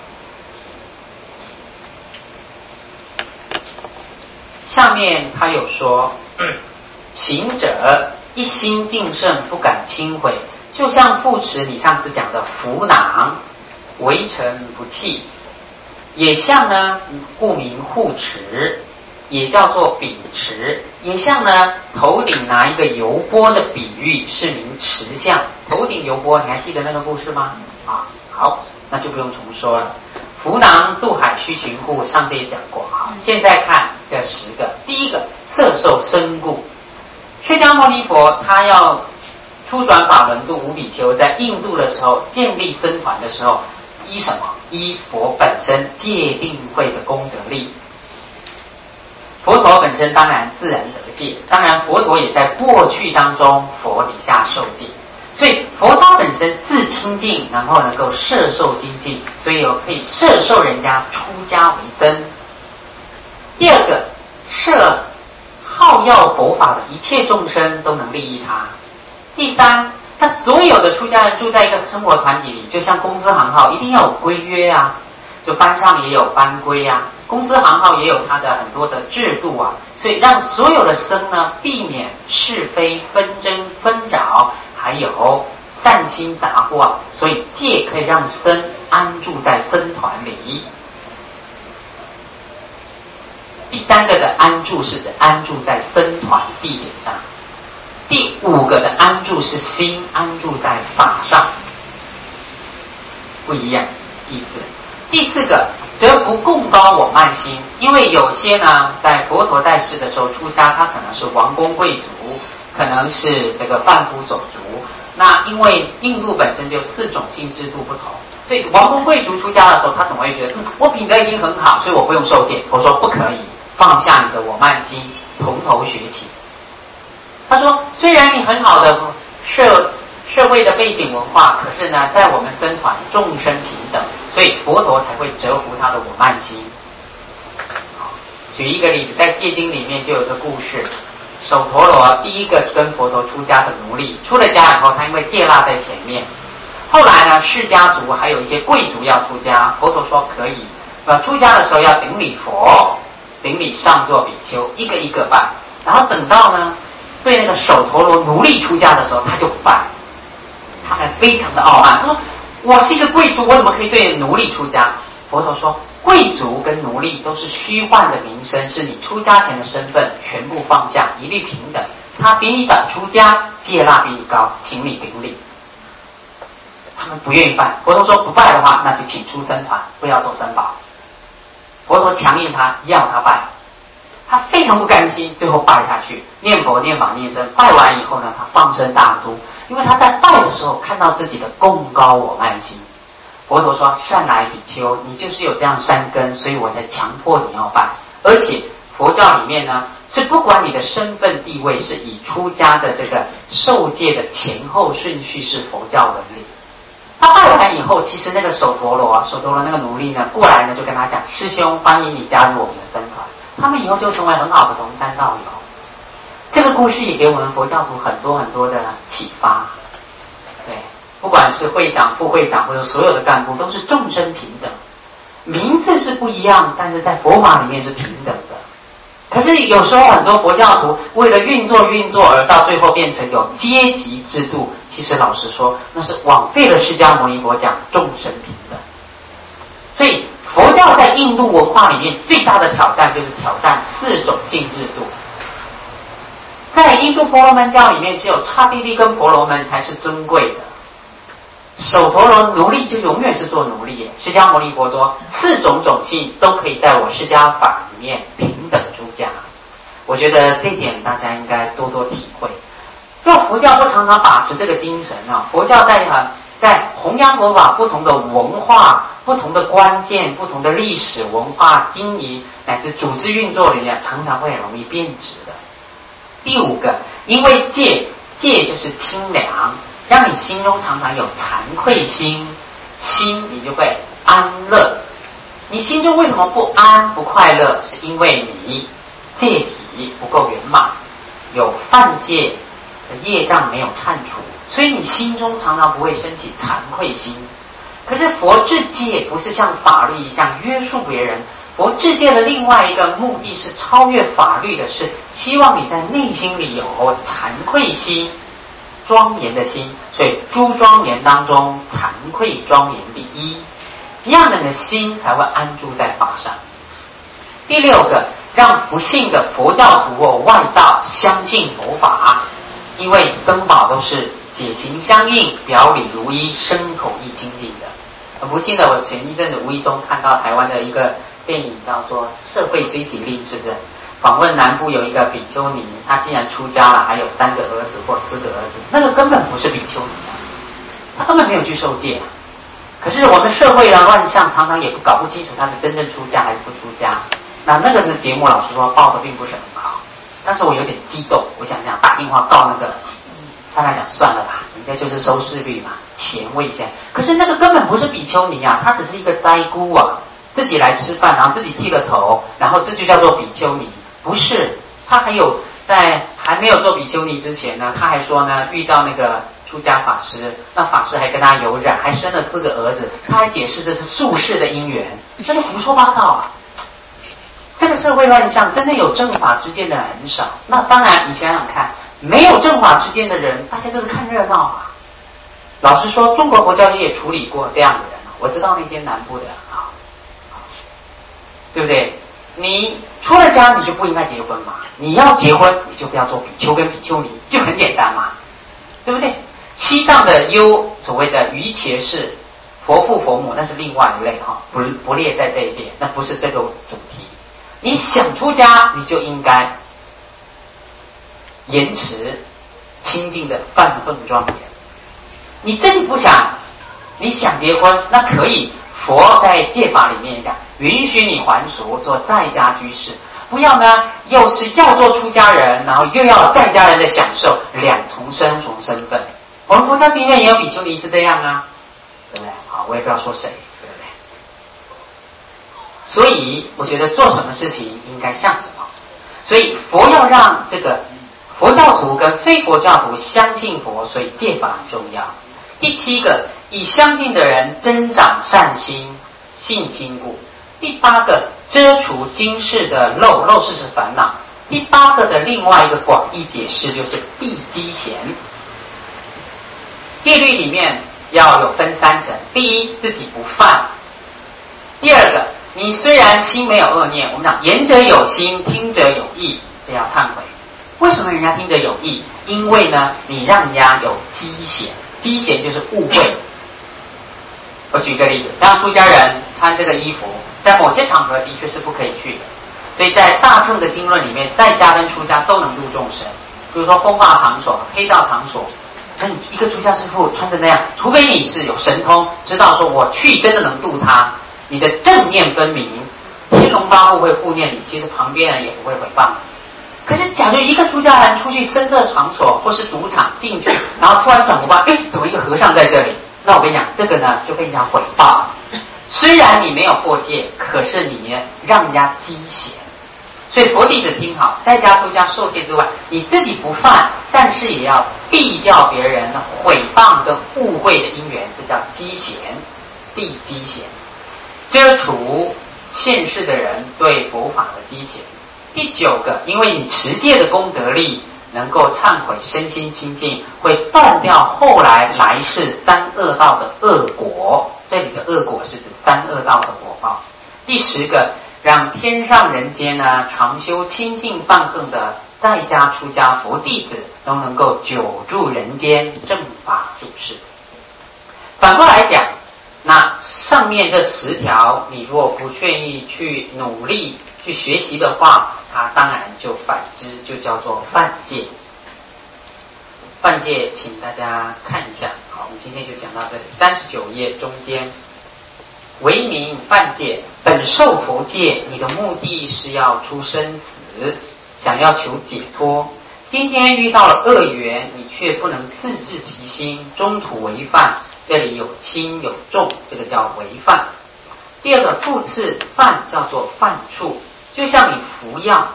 下面他有说，行者一心敬圣，不敢轻毁，就像护持你上次讲的符囊，为尘不弃，也像呢，故名护持，也叫做秉持，也像呢头顶拿一个油钵的比喻，是名持相。头顶油钵，你还记得那个故事吗？啊，好，那就不用重说了。符囊渡海须群户，上次也讲过。好，现在看这10个，第一个摄受身故。释迦牟尼佛他要出转法轮度无比丘，在印度的时候建立僧团的时候，依什么？依佛本身戒定慧的功德力。佛陀本身当然自然得戒，当然佛陀也在过去当中佛底下受戒，所以佛他本身自清净，然后能够摄受精进，所以可以摄受人家出家为僧。第二个，摄好要佛法的一切众生都能利益他。第三，他所有的出家人住在一个生活团体里，就像公司行号一定要有规约啊，就班上也有班规啊，公司行号也有它的很多的制度啊，所以让所有的僧呢避免是非纷争纷扰，还有善心杂惑啊，所以戒可以让僧安住在僧团里。第三个的安住是指安住在僧团地点上。第5个的安住是心安住在法上，不一样意思。第4个则不共高我慢心，因为有些呢在佛陀在世的时候出家，他可能是王公贵族，可能是这个贩夫走卒。那因为印度本身就4种姓制度不同，所以王公贵族出家的时候，他总会觉得我品德已经很好，所以我不用受戒。佛说不可以，放下你的我慢心，从头学起。他说虽然你很好的社会的背景文化，可是呢在我们僧团众生平等，所以佛陀才会折服他的我慢心。举一个例子，在戒经里面就有一个故事，首陀罗第一个跟佛陀出家的奴隶，出了家以后，他因为戒腊在前面，后来呢释家族还有一些贵族要出家，佛陀说可以，出家的时候要顶礼佛，顶礼上座比丘，一个一个拜，然后等到呢对那个首陀罗奴隶出家的时候，他就不拜，他还非常的傲慢，他说我是一个贵族，我怎么可以对奴隶出家？佛陀说贵族跟奴隶都是虚幻的名声，是你出家前的身份，全部放下，一律平等。他比你早出家，戒腊比你高，请你顶礼。他们不愿意拜，佛陀说不拜的话，那就请出僧团，不要做僧宝。佛陀强硬他，要他拜，他非常不甘心，最后拜下去，念佛念法念僧，拜完以后呢，他放生大都，因为他在拜的时候看到自己的贡高我慢心。佛陀说善来比丘，你就是有这样善根，所以我才强迫你要拜。而且佛教里面呢，是不管你的身份地位，是以出家的这个受戒的前后顺序是佛教伦理。他拜完以后，其实那个首陀罗那个奴隶呢过来呢，就跟他讲，师兄欢迎你加入我们的僧团，他们以后就成为很好的同参道友。这个故事也给我们佛教徒很多很多的启发。对，不管是会长、副会长或者所有的干部，都是众生平等，名字是不一样，但是在佛法里面是平等的。可是有时候很多佛教徒为了运作而到最后变成有阶级制度，其实老实说，那是枉费了释迦牟尼佛讲众生平等。所以佛教在印度文化里面最大的挑战就是挑战4种姓制度。在印度婆罗门教里面，只有刹帝利跟婆罗门才是尊贵的，首陀罗奴隶就永远是做奴隶。释迦牟尼佛说4种种姓都可以在我释迦法里面平等出家。我觉得这点大家应该多多体会。若佛教不常常把持这个精神啊，佛教在弘扬佛法不同的文化、不同的关键、不同的历史文化经营乃至组织运作里面，常常会很容易变质的。第5个，因为戒就是清凉，让你心中常常有惭愧心，你就会安乐。你心中为什么不安不快乐？是因为你戒体不够圆满，有犯戒的业障没有忏除，所以你心中常常不会升起惭愧心。可是佛制戒不是像法律一样约束别人，佛制戒的另外一个目的是超越法律的，是希望你在内心里有惭愧心、庄严的心。所以诸庄严当中，惭愧庄严第一，这样的心才会安住在法上。第六个，让不信的佛教徒外道相信佛法，因为僧宝都是解行相应，表里如一，身口意清净的。很不幸的，我前一阵子无意中看到台湾的一个电影叫做《社会追击令》，是不是？访问南部有一个比丘尼，她竟然出家了，还有3个儿子或4个儿子，那个根本不是比丘尼啊，她根本没有去受戒啊。可是我们社会的乱象，常常也搞不清楚她是真正出家还是不出家。那个是节目，老实说报的并不是很好，但是我有点激动，我想打电话告那个，他来讲算了吧，人家就是收视率嘛，钱未先。可是那个根本不是比丘尼啊，他只是一个斋姑啊，自己来吃饭，然后自己剃了头，然后这就叫做比丘尼。不是，他还有在还没有做比丘尼之前呢，他还说呢，遇到那个出家法师，那法师还跟他有染，还生了4个儿子，他还解释这是宿世的因缘，真的胡说八道啊！这个社会乱象，真的有正法之间的人很少。那当然，你想想看，没有正法之间的人，大家就是看热闹啊。老实说，中国佛教界也处理过这样的人，我知道那些南部的啊，对不对？你出了家，你就不应该结婚嘛。你要结婚，你就不要做比丘跟比丘尼，就很简单嘛，对不对？西藏的所谓的瑜伽士、佛父佛母，那是另外一类哈，不列在这一边，那不是这个主题。你想出家，你就应该严持清净的范奉庄严。你自己不想，你想结婚，那可以。佛在戒法里面讲，允许你还俗做在家居士，不要呢又是要做出家人，然后又要在家人的享受，两重身份。我们佛教经院也有比丘尼是这样啊，对不对？好，我也不要说谁，对不对？所以我觉得做什么事情应该像什么，所以佛要让这个佛教徒跟非佛教徒相信佛，所以戒法很重要。第7个，以相信的人增长善心，信心故。第8个，遮除今世的漏是烦恼。第8个的另外一个广义解释就是避积嫌。戒律里面要有分3层，第一，自己不犯；第2个，你虽然心没有恶念，我们讲言者有心，听者有意，这要忏悔。为什么人家听者有意？因为呢，你让人家有积嫌。积嫌就是误会。我举个例子，当出家人穿这个衣服，在某些场合的确是不可以去的，所以在大乘的经论里面，在家跟出家都能度众生。比如说风化场所、黑道场所，那你一个出家师父穿着那样，除非你是有神通，知道说我去真的能度他，你的正念分明，天龙八部会护念你，其实旁边人也不会诽谤你。可是假如一个出家人出去深色场所或是赌场进去，然后突然转过弯，怎么一个和尚在这里？那我跟你讲，这个呢就被人家诽谤。虽然你没有破戒，可是你让人家积嫌。所以佛弟子听好，在家出家受戒之外，你自己不犯，但是也要避掉别人诽谤跟误会的因缘，这叫积嫌，避积嫌，遮除现世的人对佛法的积嫌。第9个，因为你持戒的功德力能够忏悔，身心清净，会断掉后来世3恶道的恶果。这里的恶果是指3恶道的果报。第10个，让天上人间呢常修清净放横的在家出家佛弟子都能够久住人间，正法住世。反过来讲，那上面这10条，你若不愿意去努力去学习的话，它当然就反之，就叫做犯戒。犯戒，请大家看一下。好，我们今天就讲到这里。39页中间，为名犯戒，本受佛戒，你的目的是要出生死，想要求解脱。今天遇到了恶缘，你却不能自制其心，中途为犯。这里有轻有重，这个叫为犯。第2个复次犯叫做犯处，就像你服药，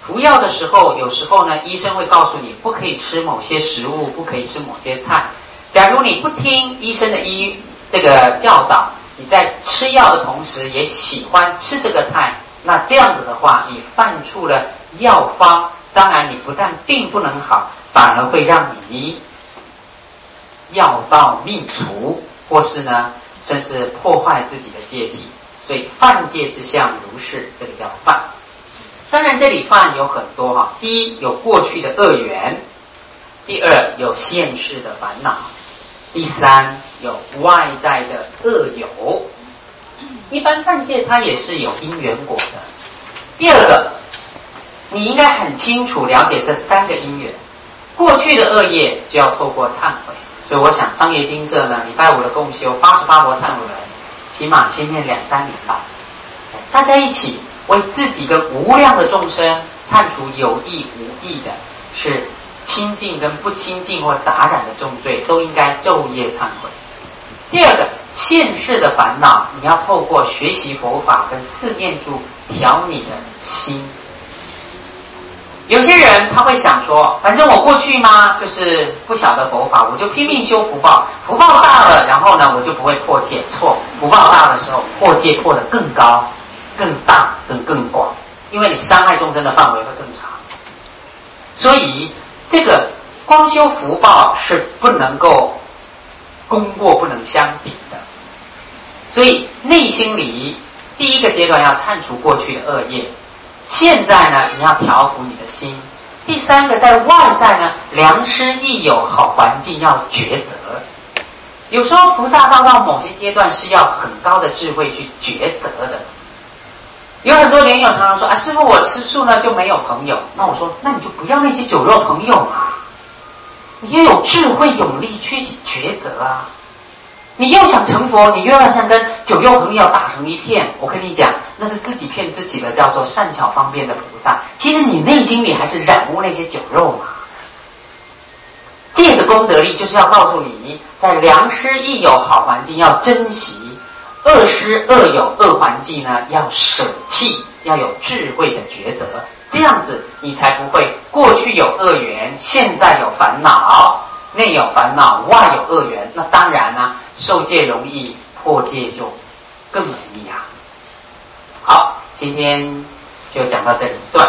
服药的时候，有时候呢，医生会告诉你不可以吃某些食物，不可以吃某些菜。假如你不听医生的这个教导，你在吃药的同时也喜欢吃这个菜，那这样子的话，你犯触了药方，当然你不但病不能好，反而会让你药到命除，或是呢，甚至破坏自己的戒体。所以犯戒之相如是，这个叫犯。当然这里犯有很多哈，第一有过去的恶缘，第二有现世的烦恼，第三有外在的恶友。一般犯戒它也是有因缘果的。第二个，你应该很清楚了解这三个因缘。过去的恶业就要透过忏悔，所以我想商业精舍呢，礼拜五的共修88佛忏悔文，起码先念2-3年吧。大家一起为自己跟无量的众生忏除有意无意的，是清净跟不清净或打染的重罪，都应该昼夜忏悔。第二个，现世的烦恼，你要透过学习佛法跟四念住调你的心。有些人他会想说，反正我过去嘛，就是不晓得佛法，我就拼命修福报，福报大了，然后呢，我就不会破戒。错，福报大的时候，破戒破得更高、更大、更广，因为你伤害众生的范围会更长。所以，这个光修福报是不能够功过不能相比的。所以内心里第一个阶段要忏除过去的恶业。现在呢，你要调伏你的心。第三个，在外在呢，良师益友、好环境要抉择。有时候菩萨道到某些阶段是要很高的智慧去抉择的。有很多莲友常常说啊，师父我吃素呢就没有朋友。那我说，那你就不要那些酒肉朋友嘛，你要有智慧勇力去抉择啊。你又想成佛，你又要像跟酒肉朋友打成一片，我跟你讲，那是自己骗自己的，叫做善巧方便的菩萨。其实你内心里还是染污那些酒肉嘛。戒的功德力就是要告诉你，在良师益友好环境要珍惜，恶师恶友恶环境呢要舍弃，要有智慧的抉择，这样子你才不会过去有恶缘，现在有烦恼，内有烦恼，外有恶缘，那当然呢，受戒容易，破戒就更容易啊。好，今天就讲到这里一段。